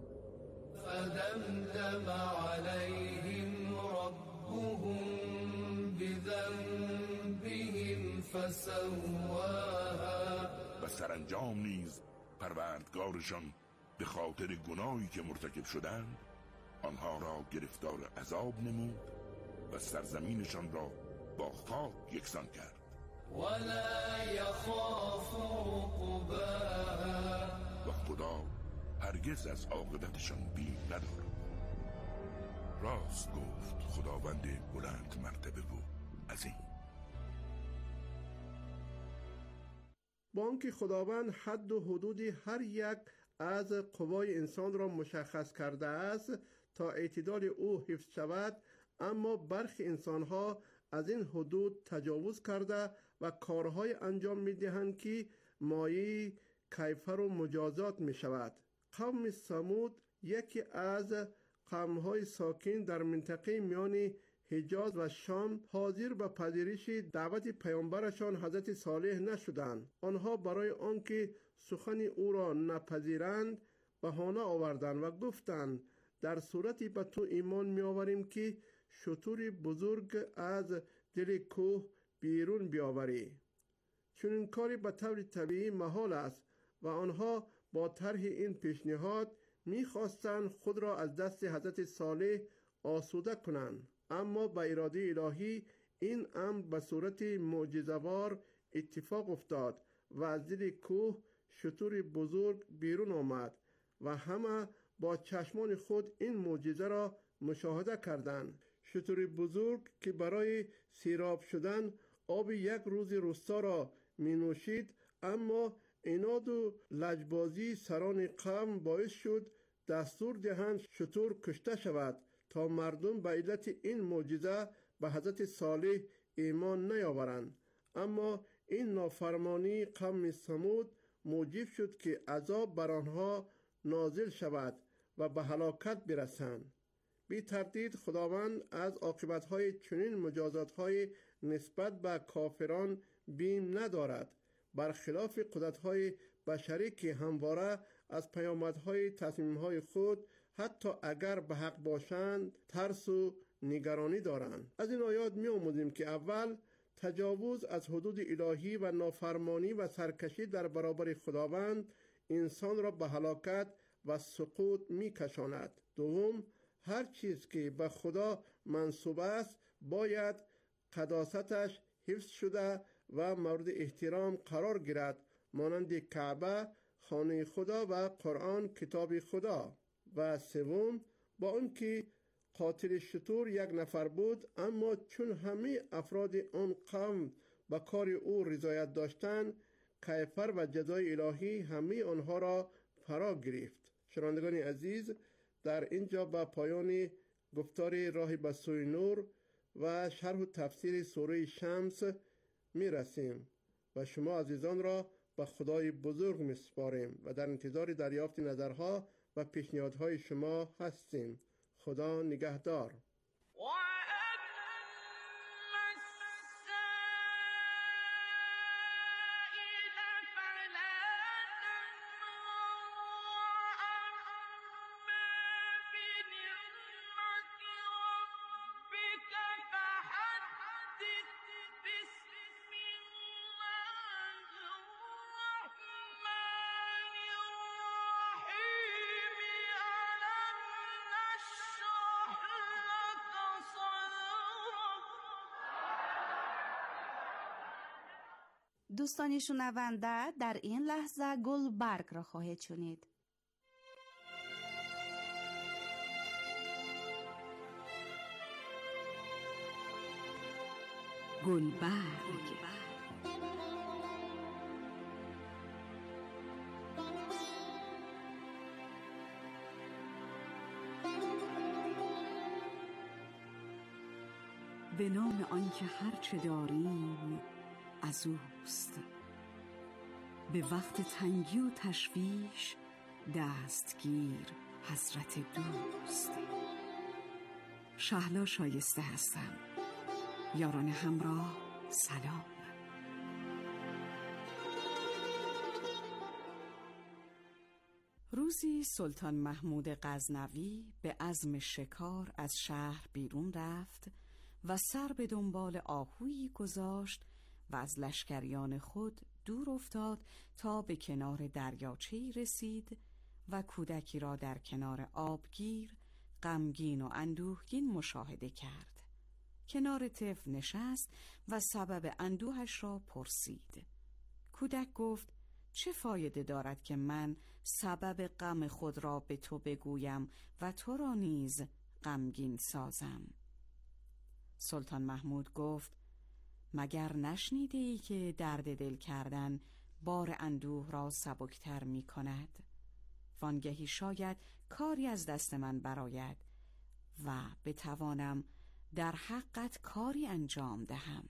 فدمدم عليهم ربهم بذنبهم فسواها. و سرانجام نیز پروردگارشان به خاطر گناهی که مرتکب شدند آنها را گرفتار عذاب نمود و سرزمینشان را با خاک یکسان کرد. ولا يخاف عقباها. و خدا هرگز از عاقبتشان بیم ندارد. راست گفت خداوند بلند مرتبه و عظیم. با آنکه خداوند حد و حدود هر یک از قوای انسان را مشخص کرده است تا اعتدال او حفظ شود، اما برخی انسانها از این حدود تجاوز کرده و کارهای انجام می‌دهند که مایه کیفر و مجازات می شود. قوم ثمود یکی از قوم‌های ساکن در منطقه میان حجاز و شام حاضر به پذیرش دعوت پیامبرشان حضرت صالح نشدند. آنها برای آنکه سخن او را نپذیرند بهانه آوردند و گفتند در صورتی به تو ایمان می آوریم که شتر بزرگ از دل کوه بیرون بیاوری. چون این کاری به طور طبیعی محال است و آنها با طرح این پیشنهاد می‌خواستند خود را از دست حضرت صالح آسوده کنند، اما به اراده الهی این امر به صورت معجزه‌وار اتفاق افتاد و از دل کوه شتر بزرگ بیرون آمد و همه با چشمان خود این معجزه را مشاهده کردند. شتر بزرگ که برای سیراب شدن آب یک روز روستا را می نوشید، اما عناد و لجبازی سران قوم باعث شد دستور دهند شتر کشته شود تا مردم به علت این معجزه به حضرت صالح ایمان نیاورند. اما این نافرمانی قوم ثمود موجب شد که عذاب بر آنها نازل شود و به هلاکت برسند. بی تردید خداوند از عاقبت‌های چنین مجازات‌های نسبت به کافران بیم ندارد، برخلاف قدرت‌های بشری که همواره از پیامدهای تصمیم‌های خود حتی اگر به حق باشند ترس و نگرانی دارند. از این آیات می‌آموزیم که اول تجاوز از حدود الهی و نافرمانی و سرکشی در برابر خداوند انسان را به هلاکت و سقوط می‌کشاند. دوم، هر چیز که به خدا منسوب است باید قداستش حفظ شده و مورد احترام قرار گیرد، مانند کعبه، خانه خدا و قرآن کتاب خدا. و سوم، با اون که قاتل شتر یک نفر بود، اما چون همه افراد آن قوم به کار او رضایت داشتند، کیفر و جزای الهی همه آنها را فرا گرفت. شنوندگان عزیز، در اینجا به پایان گفتار راه به سوی نور و شرح و تفسیر سوره شمس می رسیم و شما عزیزان را به خدای بزرگ می سپاریم و در انتظار دریافت نظرها و پیشنهادهای شما هستیم. خدا نگهدار. دوستان شنونده، در این لحظه گلبرگ را خواهید شنید. گلبرگ. به نام آنکه هرچه داریم از اوست، به وقت تنگی و تشویش دستگیر حضرت دوست. شهلا شایسته هستم. یاران همراه سلام. روزی سلطان محمود غزنوی به عزم شکار از شهر بیرون رفت و سر به دنبال آهویی گذاشت و از لشکریان خود دور افتاد تا به کنار دریاچه‌ای رسید و کودکی را در کنار آبگیر غمگین و اندوهگین مشاهده کرد. کنار طفل نشست و سبب اندوهش را پرسید. کودک گفت: چه فایده دارد که من سبب غم خود را به تو بگویم و تو را نیز غمگین سازم؟ سلطان محمود گفت: مگر نشنیده ای که درد دل کردن بار اندوه را سبکتر می کند؟ وانگهی شاید کاری از دست من برآید و بتوانم در حقت کاری انجام دهم.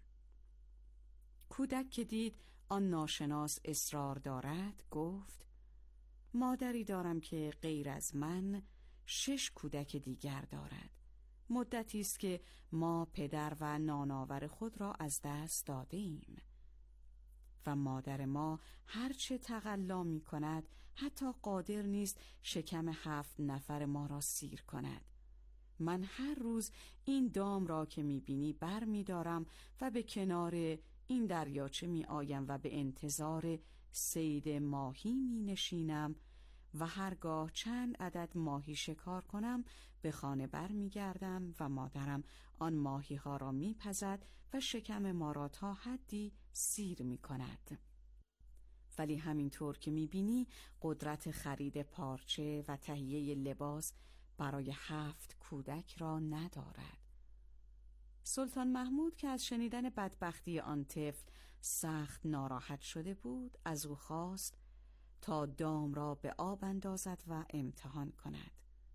کودک که دید آن ناشناس اصرار دارد گفت: مادری دارم که غیر از من 6 کودک دیگر دارد. مدتی است که ما پدر و نانآور خود را از دست داده ایم و مادر ما هرچه تقلا می کند حتی قادر نیست شکم 7 نفر ما را سیر کند. من هر روز این دام را که می بینی بر می دارم و به کنار این دریاچه می آیم و به انتظار صید ماهی می نشینم و هرگاه چند عدد ماهی شکار کنم به خانه بر می گردم و مادرم آن ماهی ها را می پزد و شکم ما را تا حدی سیر می کند. ولی همینطور که می بینی قدرت خرید پارچه و تهیه لباس برای 7 کودک را ندارد. سلطان محمود که از شنیدن بدبختی آن طفل سخت ناراحت شده بود از او خواست تا دام را به آب اندازد و امتحان کند.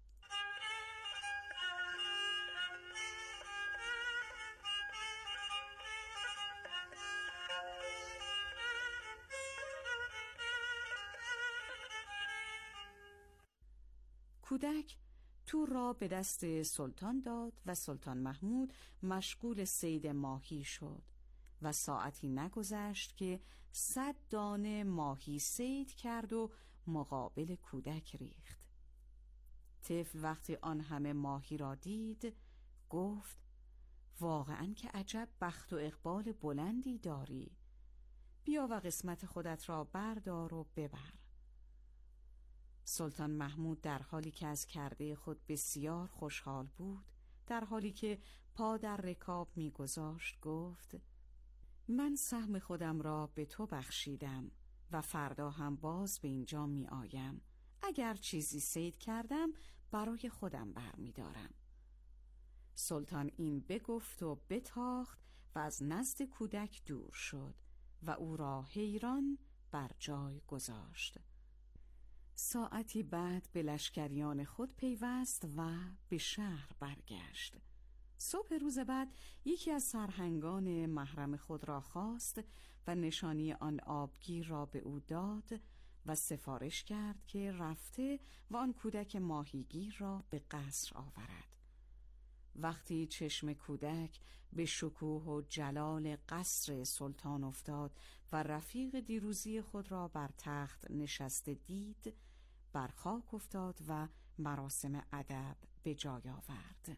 کودک تور را به دست سلطان داد و سلطان محمود مشغول صید ماهی شد و ساعتی نگذشت که 100 دانه ماهی صید کرد و مقابل کودک ریخت. طفل وقتی آن همه ماهی را دید گفت: واقعاً که عجب بخت و اقبال بلندی داری. بیا و قسمت خودت را بردار و ببر. سلطان محمود در حالی که از کرده خود بسیار خوشحال بود، در حالی که پا در رکاب می‌گذاشت گفت: من سهم خودم را به تو بخشیدم و فردا هم باز به اینجا می آیم. اگر چیزی صید کردم برای خودم برمی دارم. سلطان این بگفت و بتاخت و از نزد کودک دور شد و او را حیران بر جای گذاشت. ساعتی بعد به لشکریان خود پیوست و به شهر برگشت. صبح روز بعد یکی از سرهنگان محرم خود را خواست و نشانی آن آبگیر را به او داد و سفارش کرد که رفته و آن کودک ماهیگیر را به قصر آورد. وقتی چشم کودک به شکوه و جلال قصر سلطان افتاد و رفیق دیروزی خود را بر تخت نشسته دید، بر خاک افتاد و مراسم ادب به جای آورد.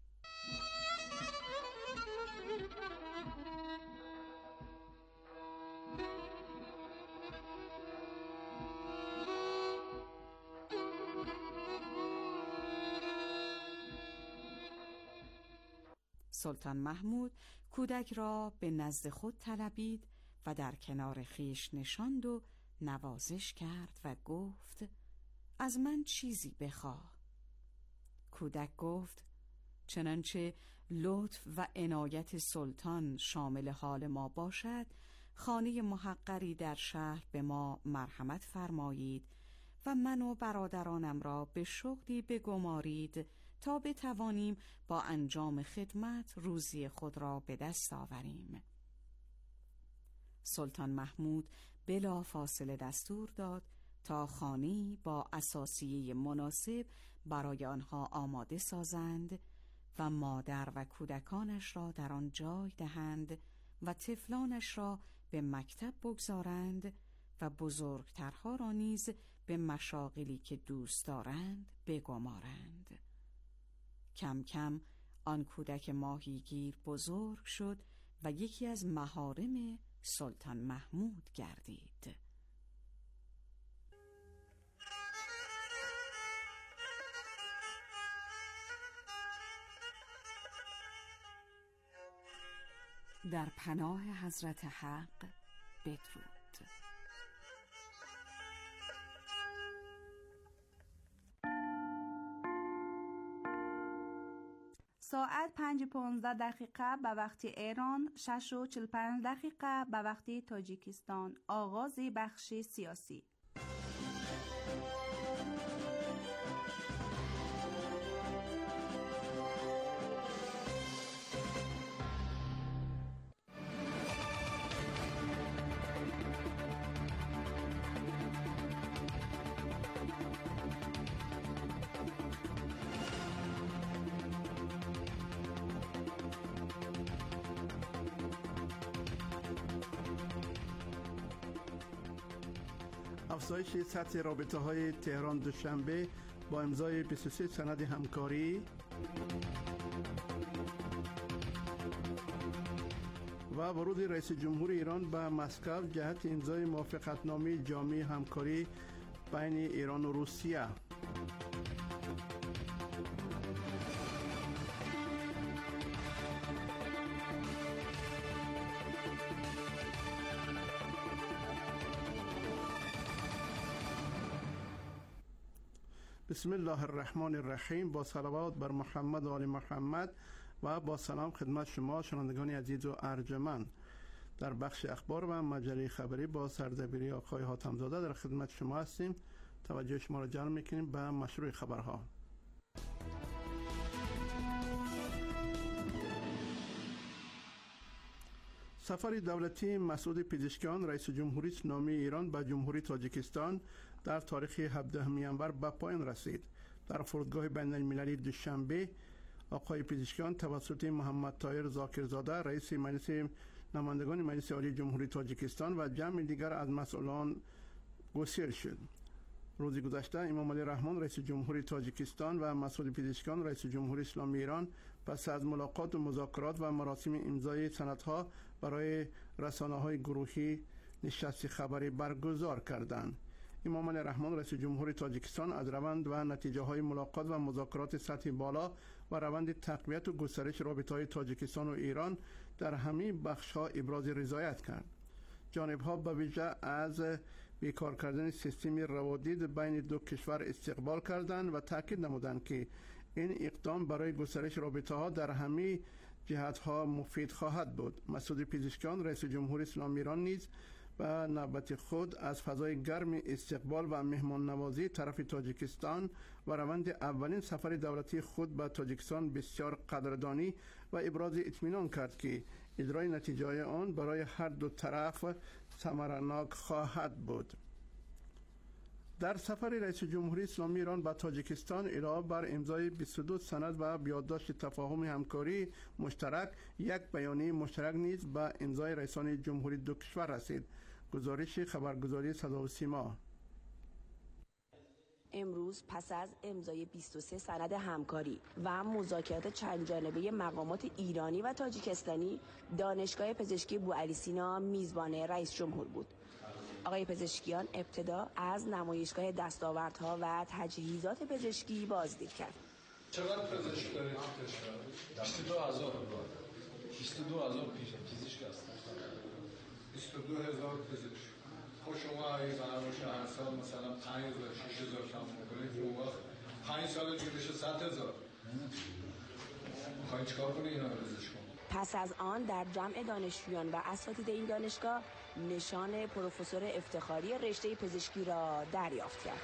سلطان محمود کودک را به نزد خود طلبید و در کنار خویش نشاند و نوازش کرد و گفت: از من چیزی بخواه. کودک گفت: چنانچه لطف و عنایت سلطان شامل حال ما باشد، خانه محقری در شهر به ما مرحمت فرمایید و من و برادرانم را به شغلی بگمارید تا بتوانیم با انجام خدمت روزی خود را به دست آوریم. سلطان محمود بلا فاصله دستور داد تا خانه‌ای با اثاثیه مناسب برای آنها آماده سازند و مادر و کودکانش را در آن جای دهند و طفلانش را به مکتب بگذارند و بزرگترها را نیز به مشاغلی که دوست دارند بگمارند. کم کم آن کودک ماهیگیر بزرگ شد و یکی از محارم سلطان محمود گردید. در پناه حضرت حق بدرود. ساعت 5:15 به وقت ایران، 6:45 به وقت تاجیکستان. آغاز بخش سیاسی. افزایش سطح رابطه‌های تهران دوشنبه با امضای 23 سند همکاری و ورود رئیس جمهور ایران به مسکو جهت امضای موافقتنامه جامع همکاری بین ایران و روسیه. بسم الله الرحمن الرحیم. با صلوات بر محمد و آل محمد و با سلام خدمت شما شنوندگان عزیز و ارجمند. در بخش اخبار و مجله خبری با سردبیری آقای حاتم‌زاده در خدمت شما هستیم. توجه شما را جلب می‌کنیم به مشروع خبرها. سفر دولتی مسعود پزشکیان رئیس جمهوری اسلامی ایران به جمهوری تاجیکستان در تاریخ 17 میانبر به پایان رسید. در فرودگاه بین المللی دوشنبه آقای پزشکیان توسط محمد طاهر ذاکرزاده رئیس مجلس نمایندگان مجلس عالی جمهوری تاجیکستان و جمع دیگر از مسئولان گسیل شد. روز گذشته امام علی رحمان رئیس جمهوری تاجیکستان و مسعود پزشکیان رئیس جمهوری اسلامی ایران پس از ملاقات و مذاکرات و مراسم امضای سندها برای رسانه‌های گروهی نشست خبری برگزار کردند. امام علی رحمان رئیس جمهوری تاجیکستان از روند و نتیجه‌های ملاقات و مذاکرات سطح بالا و روند تقویت و گسترش رابطه‌های تاجیکستان و ایران در همه بخش‌ها ابراز رضایت کرد. جانب‌ها به ویژه از بیکار کردن سیستم روادید بین دو کشور استقبال کردند و تاکید نمودند که این اقدام برای گسترش رابطه‌ها در همه جهت‌ها مفید خواهد بود. مسعود پزشکیان رئیس جمهوری اسلامی ایران نیز به نوبت خود از فضای گرم استقبال و مهمان نوازی طرف تاجیکستان و روند اولین سفر دولتی خود به تاجیکستان بسیار قدردانی و ابراز اطمینان کرد که اجرای نتیجه آن برای هر دو طرف ثمرناک خواهد بود. در سفر رئیس جمهوری اسلامی ایران به تاجیکستان علاوه بر امضای 22 سند و یادداشت تفاهم همکاری مشترک، یک بیانیه مشترک نیز به امضای رئیسان جمهوری دو کشور رسید. گزارش خبرگزاری صدا و سیما. امروز پس از امضای 23 سند همکاری و مذاکرات چند جانبه مقامات ایرانی و تاجیکستانی، دانشگاه پزشکی بوعلی سینا میزبان رئیس جمهور بود. آقای پزشکیان ابتدا از نمایشگاه دستاوردها و تجهیزات پزشکی بازدید کرد. چقدر پزشک دارید تو کشور؟ 22,000 پزشک هستن. 22,000 پزشک. خب شما اگه قرار باشه هر سال مثلا 5,000 6,000 کم کنید، اون وقت 5 سال دیگه بشه 100,000. میخواین چیکار کنی اینا رو ریزش کن؟ پس از آن در جمع دانشجویان و اساتید این دانشگاه نشان پروفسور افتخاری رشته پزشکی را دریافت کرد.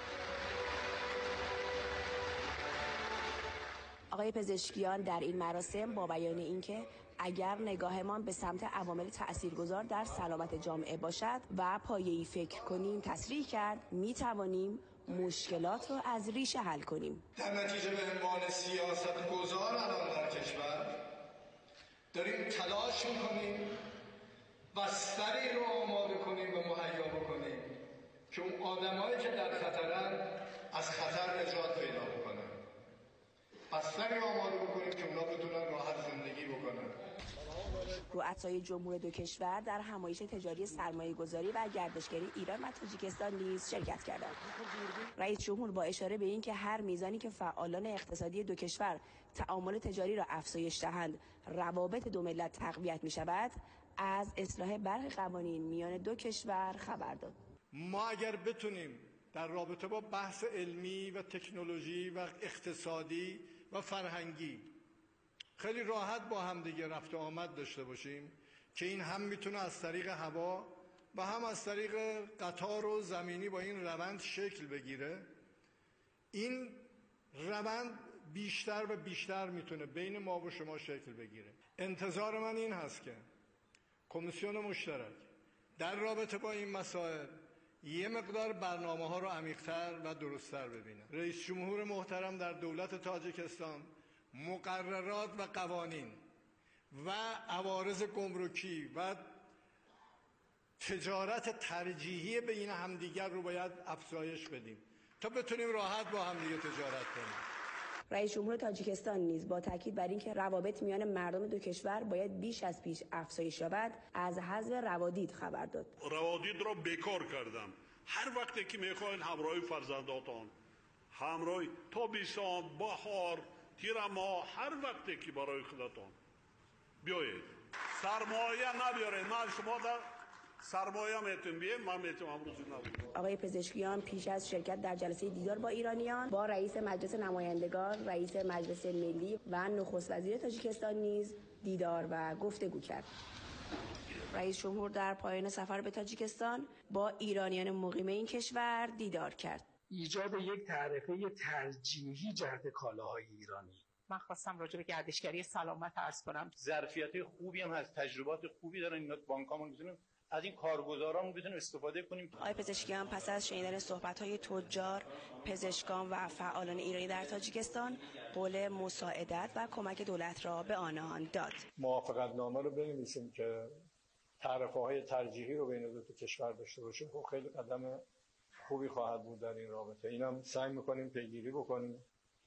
آقای پزشکیان در این مراسم با بیان اینکه اگر نگاهمان به سمت عوامل تأثیرگذار در سلامت جامعه باشد و پایه‌ای فکر کنیم تصریح کرد می‌توانیم مشکلات را از ریشه حل کنیم. در نتیجه به عنوان سیاستگزار الان در کشور داریم تلاش می‌کنیم بستری رو آماده کنیم و مهیا بکنیم که اون آدمایی که در خطرن از خطر نجات پیدا بکنن. بستری آماده بکنیم که اونا بتونن راحت زندگی بکنن. رؤسای جمهور دو کشور در همایش تجاری سرمایه‌گذاری و گردشگری ایران و تاجیکستان نیز شرکت کردند. رئیس جمهور با اشاره به اینکه هر میزانی که فعالان اقتصادی دو کشور تعامل تجاری را افزایش دهند، روابط دو ملت تقویت می‌شود، از اصلاح برخی قوانین میان دو کشور خبر داد. ما اگر بتونیم در رابطه با بحث علمی و تکنولوژی و اقتصادی و فرهنگی خیلی راحت با هم دیگه رفت و آمد داشته باشیم که این هم میتونه از طریق هوا و هم از طریق قطار و زمینی با این روند شکل بگیره، این روند بیشتر و بیشتر میتونه بین ما و شما شکل بگیره. انتظار من این هست که کمیسیون مشترک در رابطه با این مسائل یه مقدار برنامه‌ها رو عمیق‌تر و درست‌تر ببینه. رئیس جمهور محترم در دولت تاجیکستان مقررات و قوانین و عوارض گمرکی و تجارت ترجیحی بین همدیگر رو باید افزایش بدیم تا بتونیم راحت با همدیگه تجارت کنیم. رئیس جمهور تاجیکستان نیز با تاکید بر اینکه روابط میان مردم دو کشور باید بیش از پیش افزایش یابد، از حذف روادید خبر داد. روادید را بیکار کردم. هر وقتی که میخواین همراه فرزنداتان، همراه تابستان، بهار، تیر ماه، هر وقتی که برای خودتان بیایید، سرمایه نبیارید. من شما در سرمایه میتونم بیاید، من میتونم امروز نبود. آقای پزشکیان پیش از شرکت در جلسه دیدار با ایرانیان با رئیس مجلس نمایندگان، رئیس مجلس ملی و نخست وزیر تاجیکستان نیز دیدار و گفتگو کرد. رئیس جمهور در پایان سفر به تاجیکستان با ایرانیان مقیم این کشور دیدار کرد. ایجاد یک تعرفه ترجیحی جهت کالاهای ایرانی. من خواستم راجع به گردشگری سلامت عرض کنم. ظرفیت خوبی هم هست، تجربات خوبی دارن اینا، بانکامون میتونیم از این کارگزارامون بتونیم استفاده کنیم. آقای پزشکیان پس از شنیدن صحبت‌های تجار، پزشکان و فعالان ایرانی در تاجیکستان قول مساعدت و کمک دولت را به آنان داد. موافقتنامه رو بنویسیم که تعرفه‌های ترجیحی رو بین دو کشور داشته باشیم. خب خیلی قدم خوبی خواهد بود در این رابطه. اینم سعی می‌کنیم پیگیری بکنیم.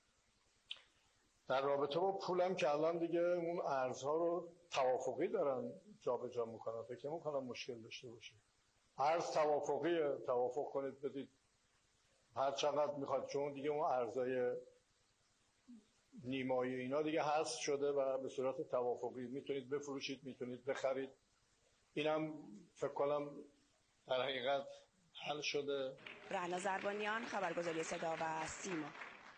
در رابطه با پولم که الان دیگه اون ارزها رو توافقی دارن جابجا میکنن، فکر میکنم مشکل داشته باشه. ارز توافقیه، توافق کنید بدید هر چقدر میخواد، چون دیگه اون ارزای نیمایی اینا دیگه حذف شده و به صورت توافقی میتونید بفروشید، میتونید بخرید. اینم فکر کنم در حقیقت حل شده. رعنا زربانیان، خبرگزاری صدا و سیما.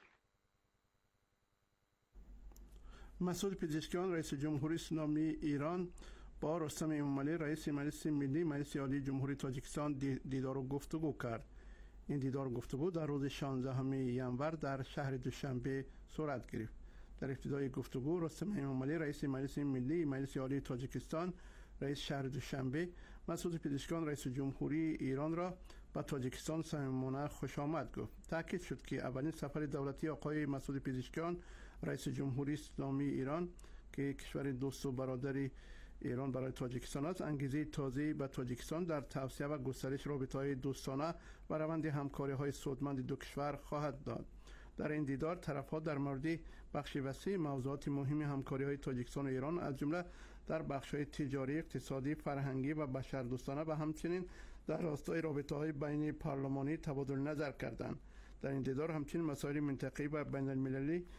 مسعود پزشکیان رئیس جمهوری اسلامی ایران با رستم امامعلی رئیس مجلس ملی مجلس عالی جمهوری تاجیکستان دیدار و گفتگو کرد. این دیدار و گفتگو در روز 16 ژانویه در شهر دوشنبه صورت گرفت. در ابتدای گفتگو رستم امامعلی رئیس مجلس ملی مجلس عالی تاجیکستان رئیس شهر دوشنبه مسعود پزشکیان رئیس جمهوری ایران را به تاجیکستان صمیمانه خوش آمد گفت. تاکید شد که اولین سفر دولتی آقای مسعود پزشکیان رئیس جمهوری اسلامی ایران که کشور دوست و برادر ایران برای تاجیکستان است، انگیزه تازه‌ای به تاجیکستان در توسعه و گسترش رابطه‌های دوستانه و روند همکاری‌های سودمند دو کشور خواهد داد. در این دیدار طرف‌ها در مورد بخش وسیع موضوعات مهم همکاری‌های تاجیکستان و ایران از جمله در بخش‌های تجاری، اقتصادی، فرهنگی و بشردوستانه و همچنین در راستای رابطه‌های بین پارلمانی تبادل نظر کردند. در این دیدار همچنین مسائل منطقه‌ای و بین‌المللی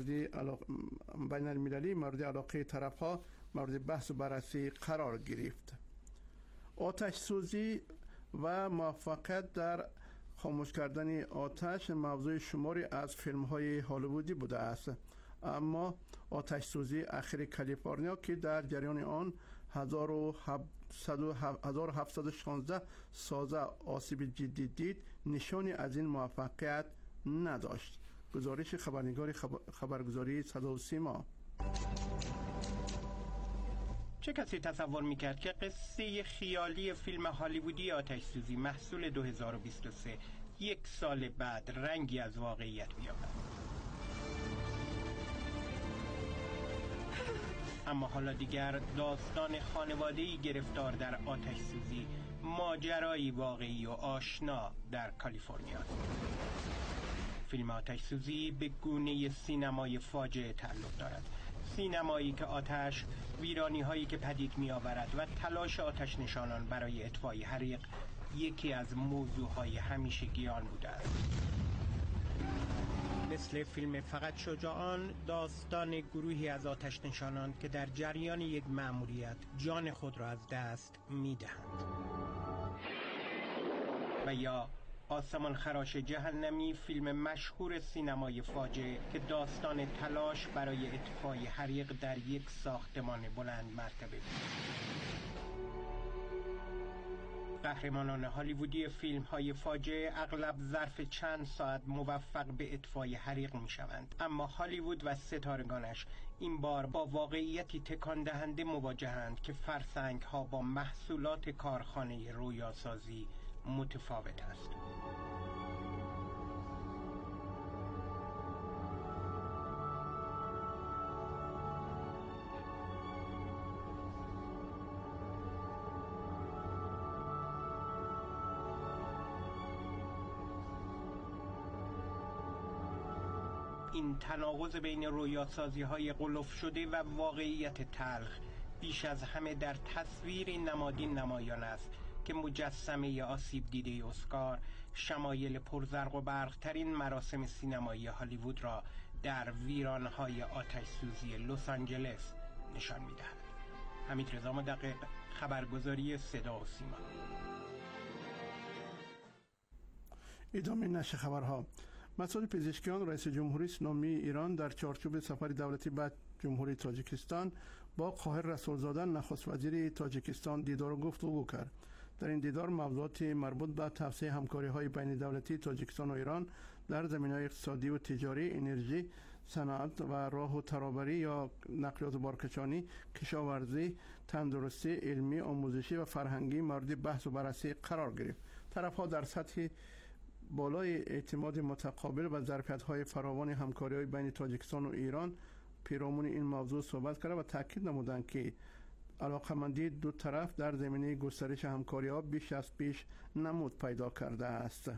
مورد علاقه طرف‌ها مورد بحث و بررسی قرار گرفت. آتش سوزی و موفقیت در خاموش کردن آتش موضوع شماری از فیلم‌های هالیوودی بوده است. اما آتش سوزی اخیر کالیفرنیا که در جریان آن 1716 سازه آسیب جدی دید نشانی از این موفقیت نداشت. گزارش خبرنگار خبرگزاری صدا و سیما. چه کسی تصور میکرد که قصه خیالی فیلم هالیوودی آتش سوزی محصول 2023 یک سال بعد رنگی از واقعیت بیابد؟ اما حالا دیگر داستان خانواده‌ای گرفتار در آتش سوزی ماجرایی واقعی و آشنا در کالیفرنیا است. فیلم آتش سوزی به گونه سینمای فاجعه تعلق دارد، سینمایی که آتش، ویرانی هایی که پدید می آورد و تلاش آتش نشانان برای اطفای حریق یکی از موضوعهای همیشگیان بوده است. مثل فیلم فقط شجاعان، داستان گروهی از آتش نشانان که در جریان یک مأموریت جان خود را از دست می دهند. و یا آسمان خراش جهنمی، فیلم مشهور سینمای فاجعه که داستان تلاش برای اطفای حریق در یک ساختمان بلند مرتبه بود. قهرمانان هالیوودی فیلم های فاجعه اغلب ظرف چند ساعت موفق به اطفای حریق می شوند، اما هالیوود و ستارگانش این بار با واقعیتی تکان دهنده مواجهند که فرسنگ ها با محصولات کارخانه رویاسازی متفاوت است. این تناقض بین رویاسازی‌های غلف شده و واقعیت تلخ بیش از همه در تصویر نمادین نمایان است که مجسمه آسیب دیده اسکار شمایل پرزرق و برق‌ترین مراسم سینمایی هالیوود را در ویرانهای آتش سوزی لس آنجلس نشان می‌دهد. حمید رضا مدقق، خبرگزاری صدا و سیما. ادامه نشر خبرها. مسئول پزشکیان رئیس جمهوری اسلامی ایران در چارچوب سفر دولتی به جمهوری تاجیکستان با قاهر رسولزاده نخست وزیر تاجیکستان دیدار و گفتگو کرد. در این دیدار موضوعات مربوط به توسعه همکاری‌های بین دولتی تاجیکستان و ایران در زمینه‌های اقتصادی و تجاری، انرژی، صنعت و راه و ترابری یا نقلیات بارکشانی، کشاورزی، تندرستی، علمی، آموزشی و فرهنگی مورد بحث و بررسی قرار گرفت. طرف‌ها در سطح بالای اعتماد متقابل و ظرفیت‌های فراوان همکاری‌های بین تاجیکستان و ایران پیرامون این موضوع صحبت کردند و تاکید نمودند که علاقمندی دو طرف در زمینه گسترش همکاری‌ها بیش از پیش نمود پیدا کرده است.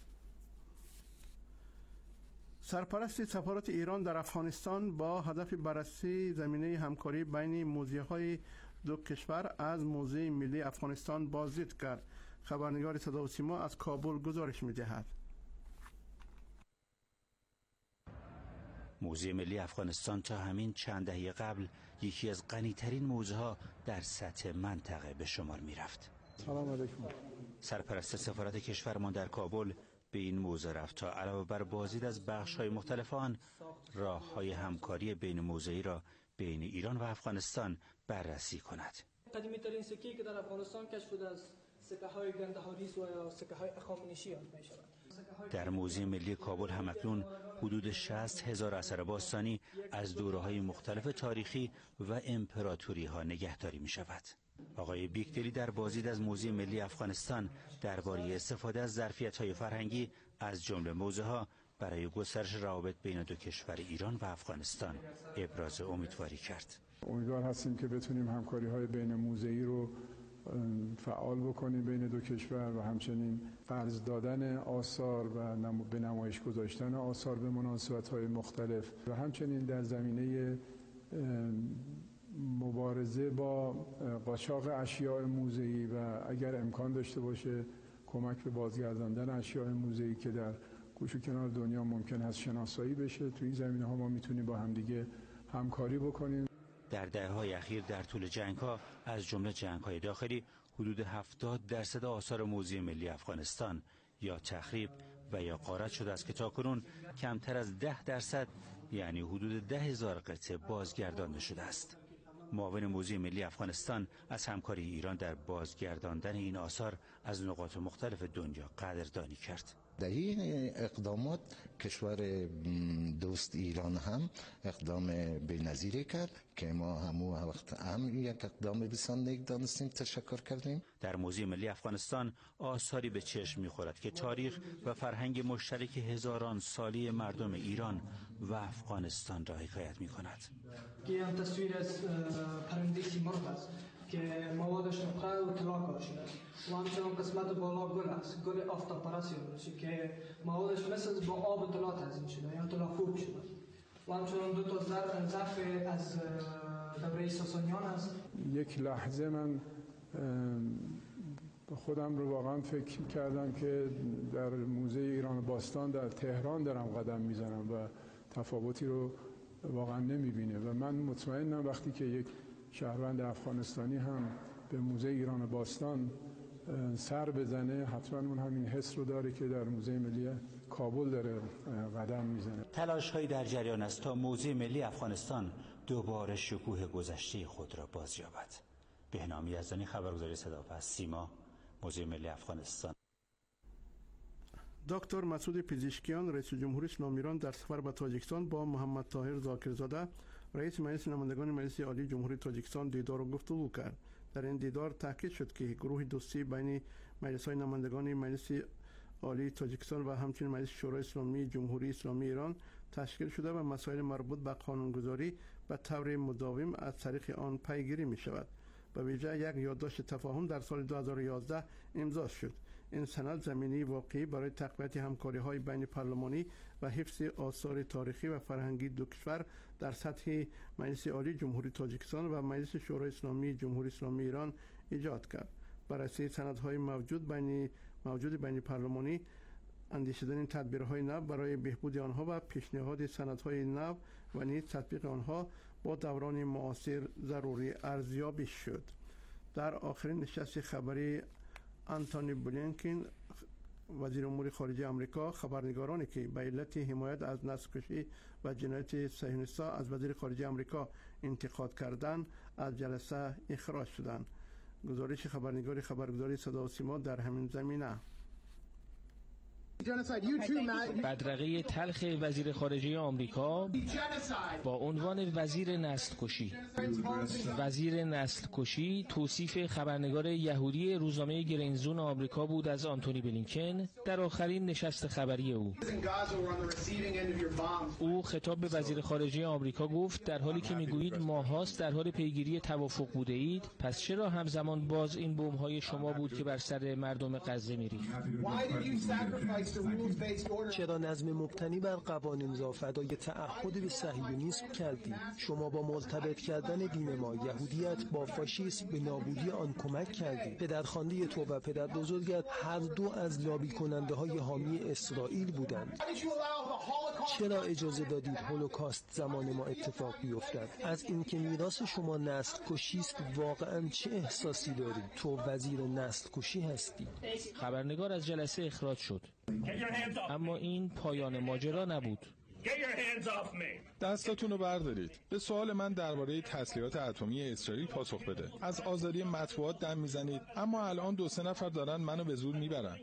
سرپرست سفارت ایران در افغانستان با هدف بررسی زمینه همکاری بین موزه‌های دو کشور از موزه ملی افغانستان بازدید کرد. خبرنگار صدا و سیما از کابل گزارش می‌دهد. موزه ملی افغانستان تا همین چند دهه قبل یکی از غنی‌ترین موزه‌ها در سطح منطقه به شمار می‌رفت. سلام علیکم. سرپرست سفارت کشورمان در کابل به این موزه رفت تا علاوه بر بازدید از بخش‌های مختلف آن، راه‌های همکاری بین موزه‌ای را بین ایران و افغانستان بررسی کند. قدیمی‌ترین سکه‌ای که در افغانستان کشف شده است سکه‌های گندهاریس و یا سکه‌های اخامنشی آن می‌شود. در موزه ملی کابل همکنون حدود 60,000 اثر باستانی از دوره‌های مختلف تاریخی و امپراتوری‌ها نگهداری می‌شود. آقای بیکدلی در بازدید از موزه ملی افغانستان درباره استفاده از ظرفیت‌های فرهنگی از جمله موزه‌ها برای گسترش روابط بین دو کشور ایران و افغانستان ابراز امیدواری کرد. امیدوار هستیم که بتونیم همکاری‌های بین موزه‌ای رو فعال بکنیم بین دو کشور و همچنین قرض دادن آثار و به نمایش گذاشتن آثار به مناسبت‌های مختلف و همچنین در زمینه مبارزه با قاچاق اشیاء موزه‌ای و اگر امکان داشته باشه کمک به بازگرداندن اشیاء موزه‌ای که در گوش و کنار دنیا ممکن هست شناسایی بشه. تو این زمینه‌ها ما میتونیم با همدیگه همکاری بکنیم. در دهه‌های اخیر در طول جنگ‌ها از جمله جنگ‌های داخلی حدود 70% آثار موزه ملی افغانستان یا تخریب و یا غارت شده است که تاکنون کمتر از 10% یعنی حدود 10,000 قطعه بازگردانده شده است. معاون موزه ملی افغانستان از همکاری ایران در بازگرداندن این آثار از نقاط مختلف دنیا قدردانی کرد. در این اقدامات کشور دوست ایران هم اقدام بی‌نظیری کرد که ما همون وقت هم یک اقدام بسیار نیک دانستیم، تشکر کردیم. در موزه ملی افغانستان آثاری به چشم می‌خورد که تاریخ و فرهنگ مشترک هزاران سالی مردم ایران و افغانستان را حکایت می‌کند. این تصویر از پرنده سیمرغ است که موادش نقره و طلا کار شده است و همچنان قسمت بالا گل است، گل آفتاب پرستی است که موادش مثل با آب طلا تزیین شده یا طلا خوب شده و همچنان دو تا ظرف از دوره ساسانیان است. یک لحظه من خودم رو واقعا فکر کردم که در موزه ایران باستان در تهران دارم قدم میزنم و تفاوتی رو واقعا نمیبینه و من مطمئنم وقتی که یک شهروند افغانستانی هم به موزه ایران باستان سر بزنه حتما اون همین حس رو داره که در موزه ملی کابل داره قدم میزنه. تلاش‌هایی در جریان است تا موزه ملی افغانستان دوباره شکوه گذشته خود را بازیابد. بهنام یزدانی، خبرگزاری صدا و سیما، موزه ملی افغانستان. دکتر مسعود پزشکیان رئیس جمهوری اسلامی ایران در سفر به تاجیکستان با محمد طاهر ذاکرزاده رئیس مجلس نمایندگان مجلس عالی جمهوری تاجیکستان دیدار و گفتگو کرد. در این دیدار تاکید شد که گروه دوستی بین مجلس‌های نمایندگان مجلس عالی تاجیکستان و همچنین مجلس شورای اسلامی جمهوری اسلامی ایران تشکیل شده و مسائل مربوط به قانونگذاری به طور مداوم از طریق آن پیگیری می شود. به ویژه یک یادداشت تفاهم در سال 2011 امضا شد. این سند زمینی واقعی برای تقویت همکاری‌های بین پارلمانی و حفظ آثار تاریخی و فرهنگی دو کشور در سطح مجلس عالی جمهوری تاجیکستان و مجلس شورای اسلامی جمهوری اسلامی ایران ایجاد کرد. بررسی سندهای موجود بین پارلمانی، اندیشیدن تدبیرهای نو برای بهبود آنها و پیشنهاد سندهای نو و نیز تطبیق آنها با دوران معاصر ضروری ارزیابی شد. در آخرین نشست خبری آنتونی بلینکن وزیر امور خارجه آمریکا خبرنگارانی که به علت حمایت از نسل‌کشی و جنایت صهیونیست‌ها از وزیر خارجه آمریکا انتقاد کردند از جلسه اخراج شدند. گزارش خبرگزاری صدا و سیما در همین زمینه. بدرقه تلخ وزیر خارجه آمریکا با عنوان وزیر نسل‌کشی. وزیر نسل‌کشی توصیف خبرنگار یهودی روزنامه گرینزون آمریکا بود از آنتونی بلینکن در آخرین نشست خبری او. او خطاب به وزیر خارجه آمریکا گفت در حالی که میگویید ماهاست در حال پیگیری توافق بوده اید، پس چرا همزمان باز این بمب‌های شما بود که بر سر مردم غزه می‌ریخت؟ چرا نظم مبتنی بر قوانین را فدای تعهد به صهیونیسم کردید؟ شما با مرتبط کردن دین ما یهودیت با فاشیسم به نابودی آن کمک کردید. پدرخوانده تو و پدر بزرگت هر دو از لابی کننده های حامی اسرائیل بودند. چرا اجازه دادید هولوکاست زمان ما اتفاق بیفتد؟ از اینکه میراث شما نسل کشیست واقعا چه احساسی دارید؟ تو وزیر نسل کشی هستی. خبرنگار از جلسه اخراج شد. اما این پایان ماجرا نبود. دستاتون رو بردارید. به سوال من درباره تسلیحات اتمی اسرائیل پاسخ بده. از آزادی مطبوعات دم میزنید، اما الان 2-3 نفر دارن منو به زور میبرن.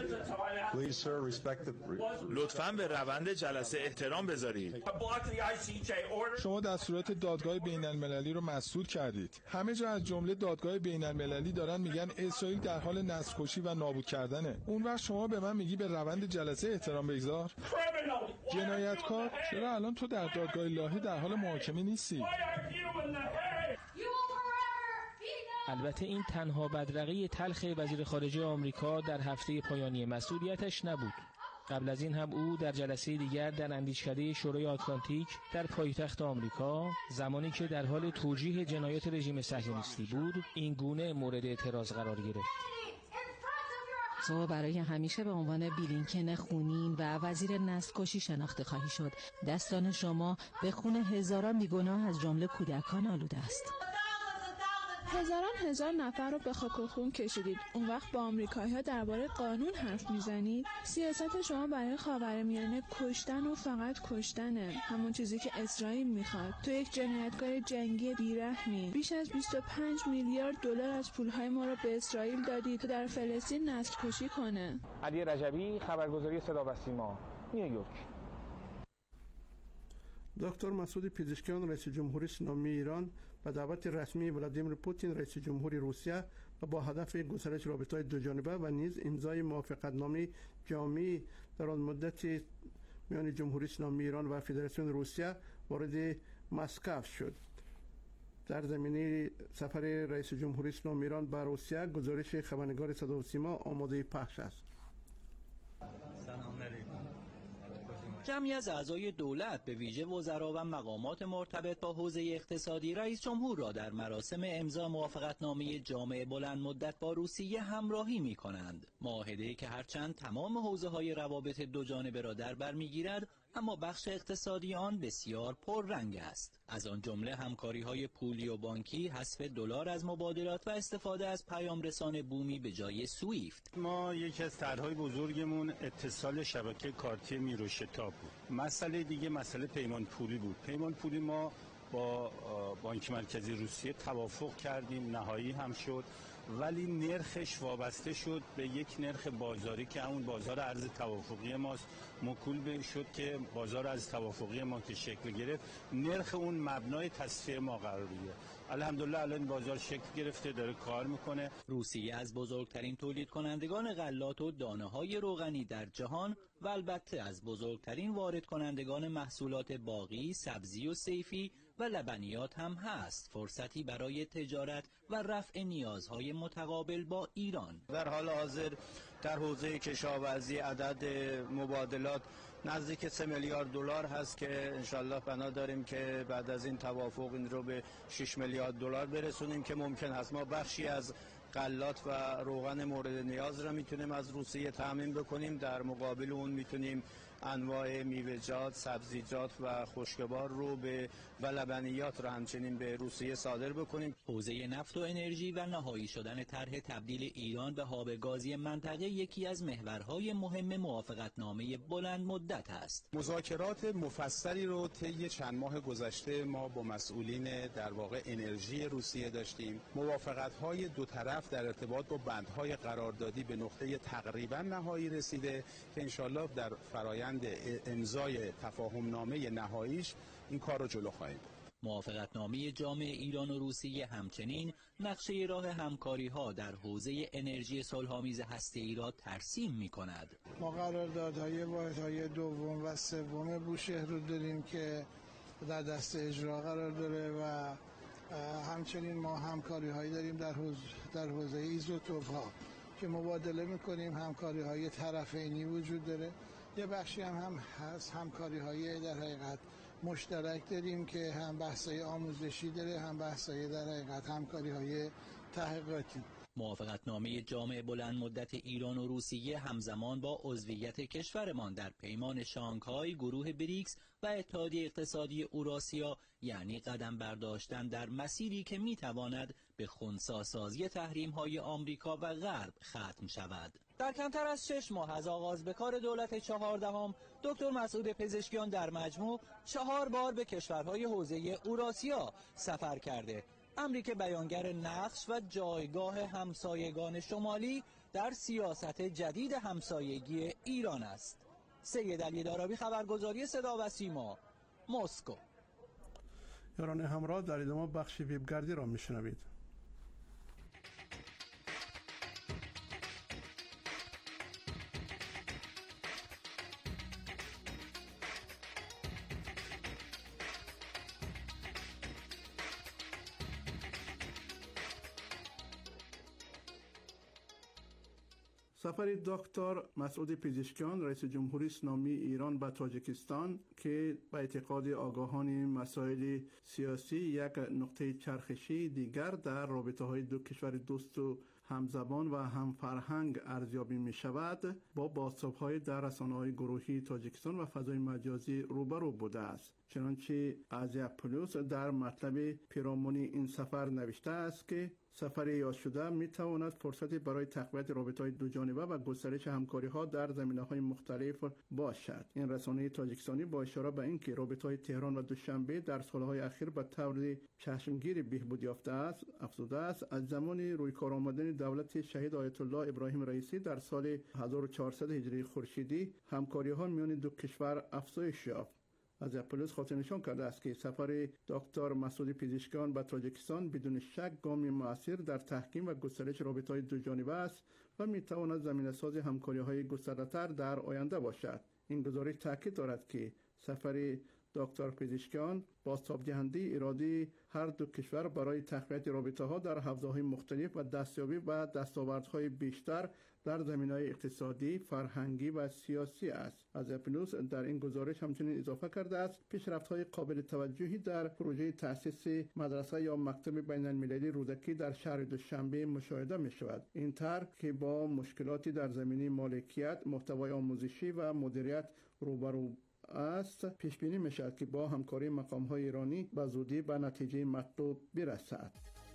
لطفاً به روند جلسه احترام بذارید. شما دستورات دادگاه بین المللی رو مسدود کردید. همه جا از جمله دادگاه بین المللی دارن میگن اسرائیل در حال نسل‌کشی و نابود کردنه. اون وقت شما به من میگی به روند جلسه احترام بگذار؟ جنایتکار، چرا الان تو در دادگاه الهی در حال محاکمه نیستی؟ البته این تنها بدرقه تلخ وزیر خارجه آمریکا در هفته پایانی مسئولیتش نبود. قبل از این هم او در جلسه دیگر در اندیشکده شورای آتلانتیک در پایتخت آمریکا زمانی که در حال توجیه جنایات رژیم صهیونیستی بود این گونه مورد اعتراض قرار گرفت. تو برای همیشه به عنوان بلینکن خونین و وزیر نسل‌کشی شناخته خواهی شد. دستان شما به خون هزاران بیگناه از جمله کودکان آلوده است. هزار نفر رو به خاک و خون کشیدید. اون وقت با آمریکایی‌ها درباره قانون حرف میزنید؟ سیاست شما برای خاورمیانه کشتن و فقط کشتنه. همون چیزی که اسرائیل میخواد. تو یک جنایتکار جنگی بیرحمی بیش از 25 میلیارد دلار از پولهای ما رو به اسرائیل دادی تا در فلسطین نسل کشی کنه. علی رجبی، خبرگزاری صدا و سیما، نیویورک. دکتر مسعود پزشکیان، رئیس جمهوری اسلامی ایران، به دعوت رسمی ولادیمیر پوتین رئیس جمهوری روسیه و با هدف گسترش رابطه‌های دوجانبه و نیز امضای موافقتنامه جامع در آن مدت میان جمهوری اسلامی ایران و فدراسیون روسیه وارد مسکو شد. در زمینه سفر رئیس جمهوری اسلامی ایران به روسیه گزارش خبرنگار صدا و سیما آماده پخش است. سلام علیکم. جمعی از اعضای دولت به ویژه وزرا و مقامات مرتبط با حوزه اقتصادی رئیس جمهور را در مراسم امضا موافقتنامه جامع بلند مدت با روسیه همراهی می کنند. معاهده‌ای که هرچند تمام حوزه‌های روابط دوجانبه را در بر می‌گیرد، اما بخش اقتصادی آن بسیار پررنگ است. از آن جمله همکاری‌های پولی و بانکی، حذف دلار از مبادلات و استفاده از پیامرسان بومی به جای سویفت. ما یکی از طرح‌های بزرگمون اتصال شبکه کارتی میروشتاب بود. مسئله دیگه مسئله پیمان پولی بود. پیمان پولی ما با بانک مرکزی روسیه توافق کردیم، نهایی هم شد، ولی نرخش وابسته شد به یک نرخ بازاری که همون بازار ارز توافقی ماست. موکول به شد که بازار ارز توافقی ما که شکل گرفت، نرخ اون مبنای تصفیه ما قرار بگیره. الحمدلله الان بازار شکل گرفته، داره کار میکنه. روسیه از بزرگترین تولید کنندگان غلات و دانه‌های روغنی در جهان و البته از بزرگترین وارد کنندگان محصولات باغی، سبزی و صیفی و لبنیات هم هست. فرصتی برای تجارت و رفع نیازهای متقابل با ایران. در حال حاضر در حوزه کشاورزی عدد مبادلات نزدیک 3 میلیارد دلار هست که انشالله بنا داریم که بعد از این توافق این رو به 6 میلیارد دلار برسونیم که ممکن هست ما بخشی از غلات و روغن مورد نیاز را میتونیم از روسیه تامین بکنیم، در مقابل اون میتونیم انواع میوه‌جات، سبزیجات و خشکبار رو و لبنیات رو همچنین به روسیه صادر بکنیم. حوزه نفت و انرژی و نهایی شدن طرح تبدیل ایران به هاب گازی منطقه یکی از محورهای مهم موافقتنامه بلند مدت است. مذاکرات مفصلی رو طی چند ماه گذشته ما با مسئولین در واقع انرژی روسیه داشتیم. موافقت‌های دو طرف در ارتباط با بندهای قراردادی به نقطه تقریبا نهایی رسیده که انشالله در فرایند امضای تفاهمنامه نهاییش این کار رو جلو خواهیم برد. موافقتنامه جامع ایران و روسیه همچنین نقشه راه همکاری‌ها در حوزه انرژی صلح‌آمیز هسته‌ای را ترسیم می‌کند. ما قراردادهای واحدهای دوم و سوم بوشهر رو داریم که در دست اجرا قرار داره و همچنین ما همکاری‌هایی داریم در حوزه ایزوتوپ‌ها که مبادله می‌کنیم. همکاری‌های طرفینی وجود داره. یه بخشی هم هست همکاری‌های در حقیقت مشترک داریم که هم بحث‌های آموزشی داره، هم بحث‌های در حقیقت همکاری‌های تحقیقاتی. موافقتنامه جامع بلند مدت ایران و روسیه همزمان با عضویت کشورمان در پیمان شانگهای، گروه بریکس و اتحادیه اقتصادی اوراسیا، یعنی قدم برداشتن در مسیری که میتواند به خنثی‌سازی تحریم‌های آمریکا و غرب ختم شود. در کمتر از 6 ماه از آغاز به کار دولت 14 دکتر مسعود پزشکیان در مجموع 4 بار به کشورهای حوزه اوراسیا سفر کرده، امری که بیانگر نقش و جایگاه همسایگان شمالی در سیاست جدید همسایگی ایران است. سید علی دارابی، خبرگزاری صدا و سیما، مسکو. یاران همراه، در ادامه بخش وبگردی را میشنوید. سفر دکتر مسعود پزشکیان رئیس جمهوری اسلامی ایران به تاجیکستان که به اعتقاد آگاهان مسائل سیاسی یک نقطه چرخشی دیگر در رابطه‌های دو کشور دوست و همزبان و هم فرهنگ ارزیابی می شود، با بازتاب‌های در رسانه‌های گروهی تاجیکستان و فضای مجازی روبرو بوده است. چنانچه آزیا پلوس در مطلب پیرامون این سفر نوشته است که سفر یاد شده می تواند فرصتی برای تقویت رابطه‌های دوجانبه و گسترش همکاری‌ها در زمینه‌های مختلف باشد. این رسانه تاجیکستانی با اشاره به اینکه رابطه‌های تهران و دوشنبه در سال‌های اخیر به طور چشمگیر بهبود یافته است، افزوده است از زمان رویکار آمدن دولت شهید آیت الله ابراهیم رئیسی در سال 1400 هجری خورشیدی همکاری‌ها میان دو کشور افزایش یافت. از پلیس خاطر نشان کرده است که سفر دکتر مسعود پزشکیان به تاجیکستان بدون شک گامی مؤثر در تحکیم و گسترش رابطه‌های دوجانبه است و می‌تواند زمینه‌ساز همکاری‌های گسترده‌تر در آینده باشد. این گزارش تاکید دارد که سفر دکتر پزشکیان بازتاب‌دهنده اراده هر دو کشور برای تقویت رابطه‌ها در حوزه‌های مختلف و دستیابی به دستاوردهای بیشتر در زمینه‌های اقتصادی، فرهنگی و سیاسی است. از اپلوس در این گزارش همچنین اضافه کرده است پیشرفت‌های قابل توجهی در پروژه تأسیس مدرسه یا مکتب بین‌المللی رودکی در شهر دوشنبه مشاهده می‌شود. این طرح که با مشکلاتی در زمینه مالکیت، محتوای آموزشی و مدیریت روبرو است، پیش بینی می‌شود که با همکاری مقام‌های ایرانی به زودی به نتیجه مطلوب برسد.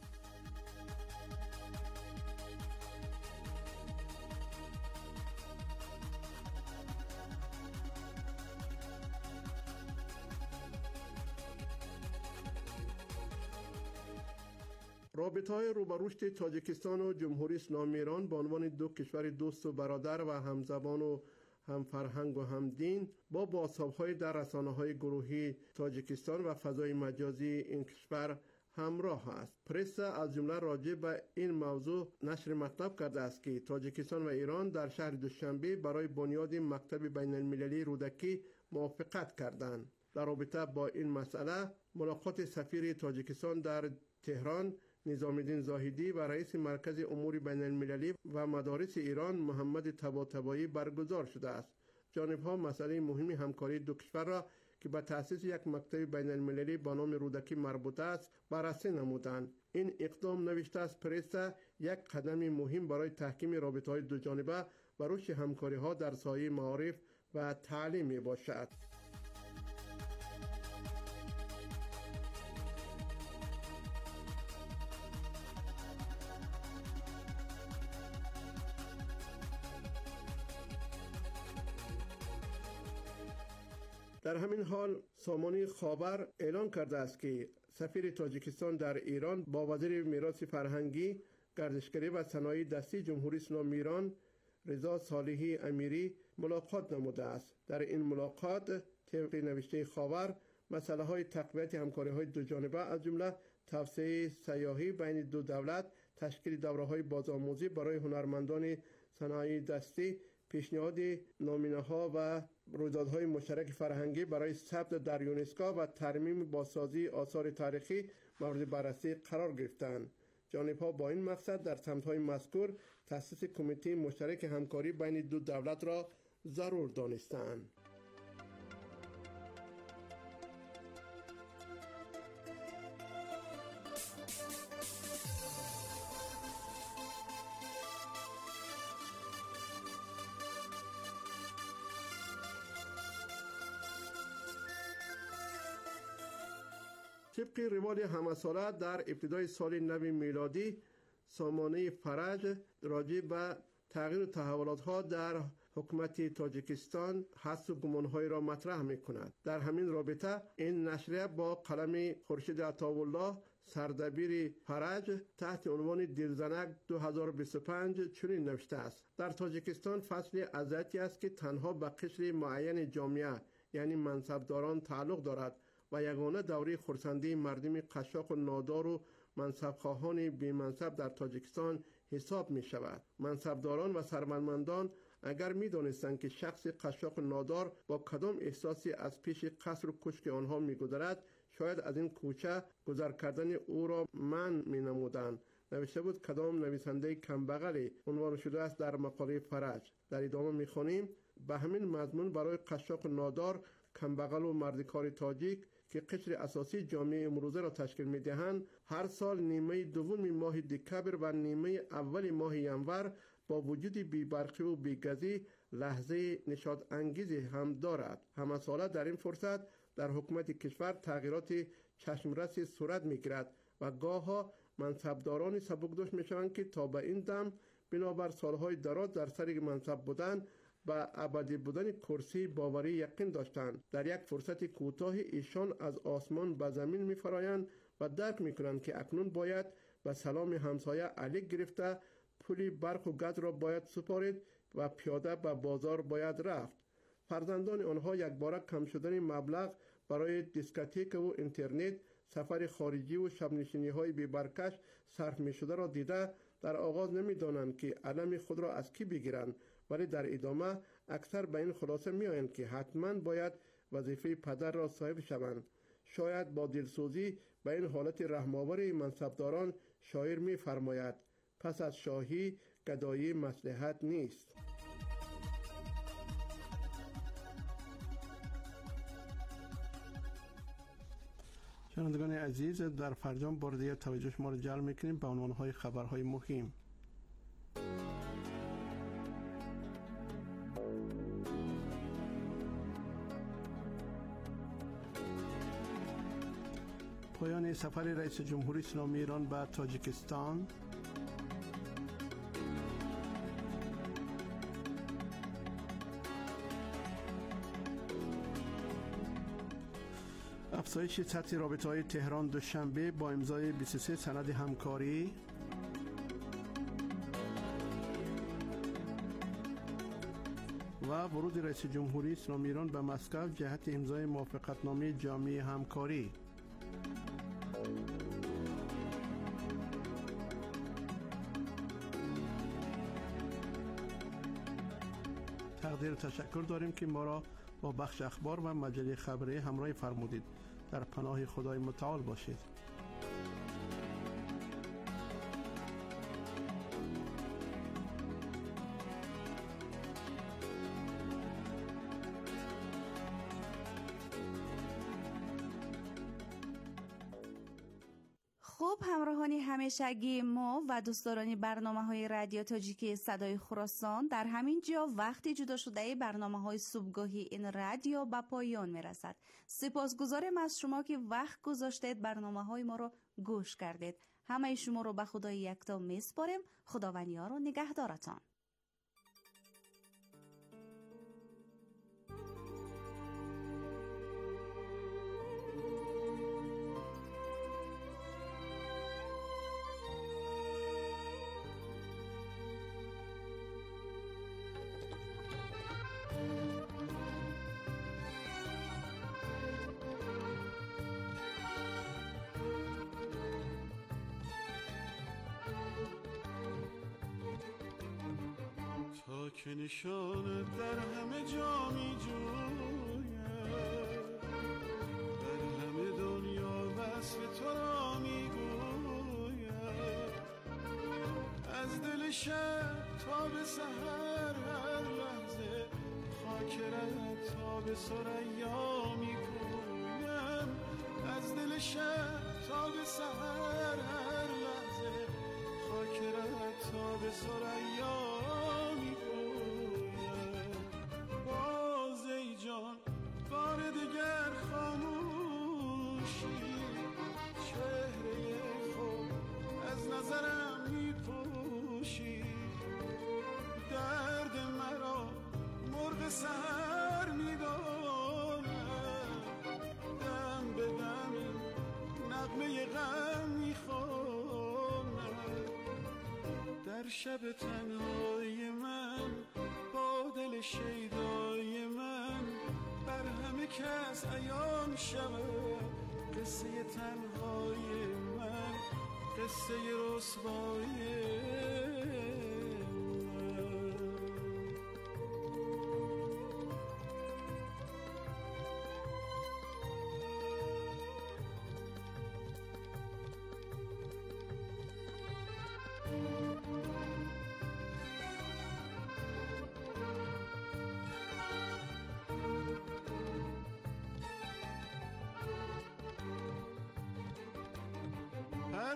رابطه‌های رو به رشد تاجیکستان و جمهوری اسلامی ایران به عنوان دو کشور دوست و برادر و همزبان و هم فرهنگ و هم دین با بازتاب‌های در رسانه‌های گروهی تاجیکستان و فضای مجازی این کشور همراه است. پرس از جمله راجع به این موضوع نشر مطلب کرده است که تاجیکستان و ایران در شهر دوشنبه برای بنیاد مکتب بین‌المللی رودکی موافقت کردند. در رابطه با این مسئله ملاقات سفیر تاجیکستان در تهران نظام الدین زاهدی و رئیس مرکز امور بین المللی و مدارس ایران محمد طباطبایی برگزار شده است. جانب‌ها مسئله مهمی همکاری دو کشور را که به تأسیس یک مکتب بین المللی با نام رودکی مربوط است بررسی نمودند. این اقدام نوشته است پرس یک قدم مهم برای تحکیم رابطه‌های دوجانبه و رشد همکاری‌ها در سایه معارف و تعلیم می باشد. در همین حال سامانه خابر اعلان کرده است که سفیر تاجیکستان در ایران با وزیر میراث فرهنگی، گردشگری و صنایع دستی جمهوری اسلامی ایران رضا صالحی امیری ملاقات نموده است. در این ملاقات طبق نوشته خابر مسائل تقویت همکاری‌های دوجانبه از جمله توسعه سیاحی بین دو دولت، تشکیل دوره‌های بازآموزی برای هنرمندان صنایع دستی، پیشنهاد نامینه‌ها و رویدادهای مشترک فرهنگی برای ثبت در یونسکو و ترمیم بازسازی آثار تاریخی مورد بررسی قرار گرفتند. جانب‌ها با این مقصد در سمت‌های مذکور تأسیس کمیته مشترک همکاری بین دو دولت را ضرور دانستند. طبق روال همساله در ابتدای سال نو میلادی سامانه فرج راجع به تغییر و تحولات‌ها در حکومت تاجیکستان حدس و گمان‌های را مطرح می‌کند. در همین رابطه این نشریه با قلم خورشید عطاالله سردبیر فرج تحت عنوان دلزنک 2025 چنین نوشته است: در تاجیکستان فصل اذیتی است که تنها به قشر معین جامعه یعنی منصبداران تعلق دارد و یگانه دوره خرسندی مردم قشاق و نادار و منصبخواهان بی منصب در تاجیکستان حساب می شود. منصبداران و ثروتمندان اگر می دانستند که شخص قشاق و نادار با کدام احساسی از پیش قصر و کشک آنها می گذرد، شاید از این کوچه گذر کردن او را منع می نمودند. نوشته بود کدام نویسنده کمبغلی عنوان شده است در مقاله فرج. در ادامه می خوانیم: به همین مضمون برای قشاق و نادار، کمبغل و مردکار تاجیک که قشر اساسی جامعه امروزه را تشکیل می‌دهند، هر سال نیمه دوم ماه دکبر و نیمه اول ماه ینور با وجود بی‌برقی و بی‌گازی لحظه نشاط انگیزی هم دارد. همه ساله در این فرصت در حکومت کشور تغییرات چشمرسی صورت می‌گیرد و گاه‌ها منصبداران سبکدوش می‌شوند که تا به این دم بنابر سالهای دراز در سر منصب بودن و ابدی بودن کرسی باوری یقین داشتند. در یک فرصت کوتاه ایشان از آسمان به زمین می‌فرایند و درک می‌کنند که اکنون باید به سلام همسایه علیک گرفته پولی برق و گاز را باید سپارید و پیاده به بازار باید رفت. فرزندان آنها یک باره کم شدن مبلغ برای دیسکوتک و اینترنت، سفر خارجی و شبنشینی‌های بی‌برکش صرف می‌شده را دیده در آغاز نمی‌دانند که علم خود را از کی بگیرند، ولی در ادامه اکثر به این خلاصه می‌آیند که حتماً باید وظیفه پدر را صاحب شوند. شاید با دلسوزی به این حالت رحم‌آور منصبداران شاعر می‌فرماید: پس از شاهی گدایی مصلحت نیست. شنوندگان عزیز، در فرجام بار دیگر توجه شما را جلب می‌کنیم به عنوان‌های خبرهای مهم. پایان سفر رئیس جمهوری اسلامی ایران به تاجیکستان. افزایش سطح رابطه‌های تهران دوشنبه با امضای 23 سند همکاری. و ورود رئیس جمهوری اسلامی ایران به مسکو جهت امضای موافقتنامه جامع همکاری. تقدیر تشکر داریم که ما را با بخش اخبار و مجله خبری همراه فرمودید. در پناه خدای متعال باشید. خب همراهان همیشگی ما و دوستداران برنامه‌های رادیو تاجیکی صدای خراسان، در همین جا وقتی جدا شده برنامه‌های صبحگاهی این رادیو به پایان میرسد. سپاسگزارم از شما که وقت گذاشتید برنامه‌های ما رو گوش کردید. همه شما رو به خدای یکتا میسپاریم. خداوند یار و نگهدارتان. که نشانت در همه جا می جوید، در همه دنیا وصف تو را می گوید. از دل شب تا به سحر هر لحظه خاکرت تا به ثریا می گویم. از دل شب تا به سحر هر لحظه خاکرت تا به ثریا می گویم. بار دیگر خاموشی چهره خود از نظرم می پوشی. درد مرا مرغ سحر می داند، دم به دم نغمه غم می خواند. در شب تنهای من با دل شیدای من بر همه کس عیان شود. قصه تنهای من، قصه رسوایی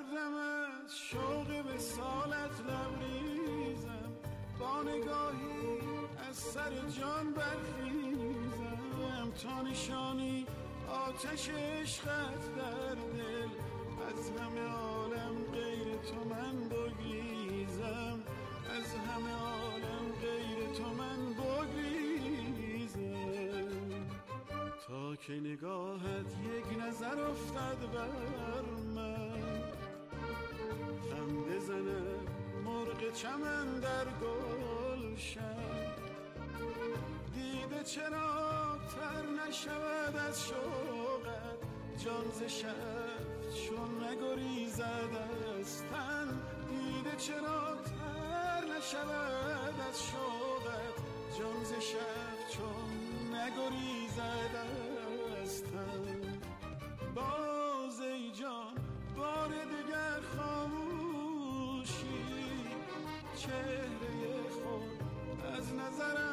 دم از شوق وصالت لبریزم، با نگاهی از سر جان برخیزم، تا نشانی آتش عشقت در دل، از همه عالم غیر تو من بگریزم، از همه عالم غیر تو من بگریزم. تا که نگاهت یک نظر افتد بر من، خم بزنه مرغ چمن در گلشن، دیده چرا تر نشود از شوقت، جان ز شب چون نگریزد از تن، دیده چرا تر نشود از شوقت، جان ز شب چون نگریزد از تن. باز ای جان بار دیگر خاموشی، چهره خود از نظرم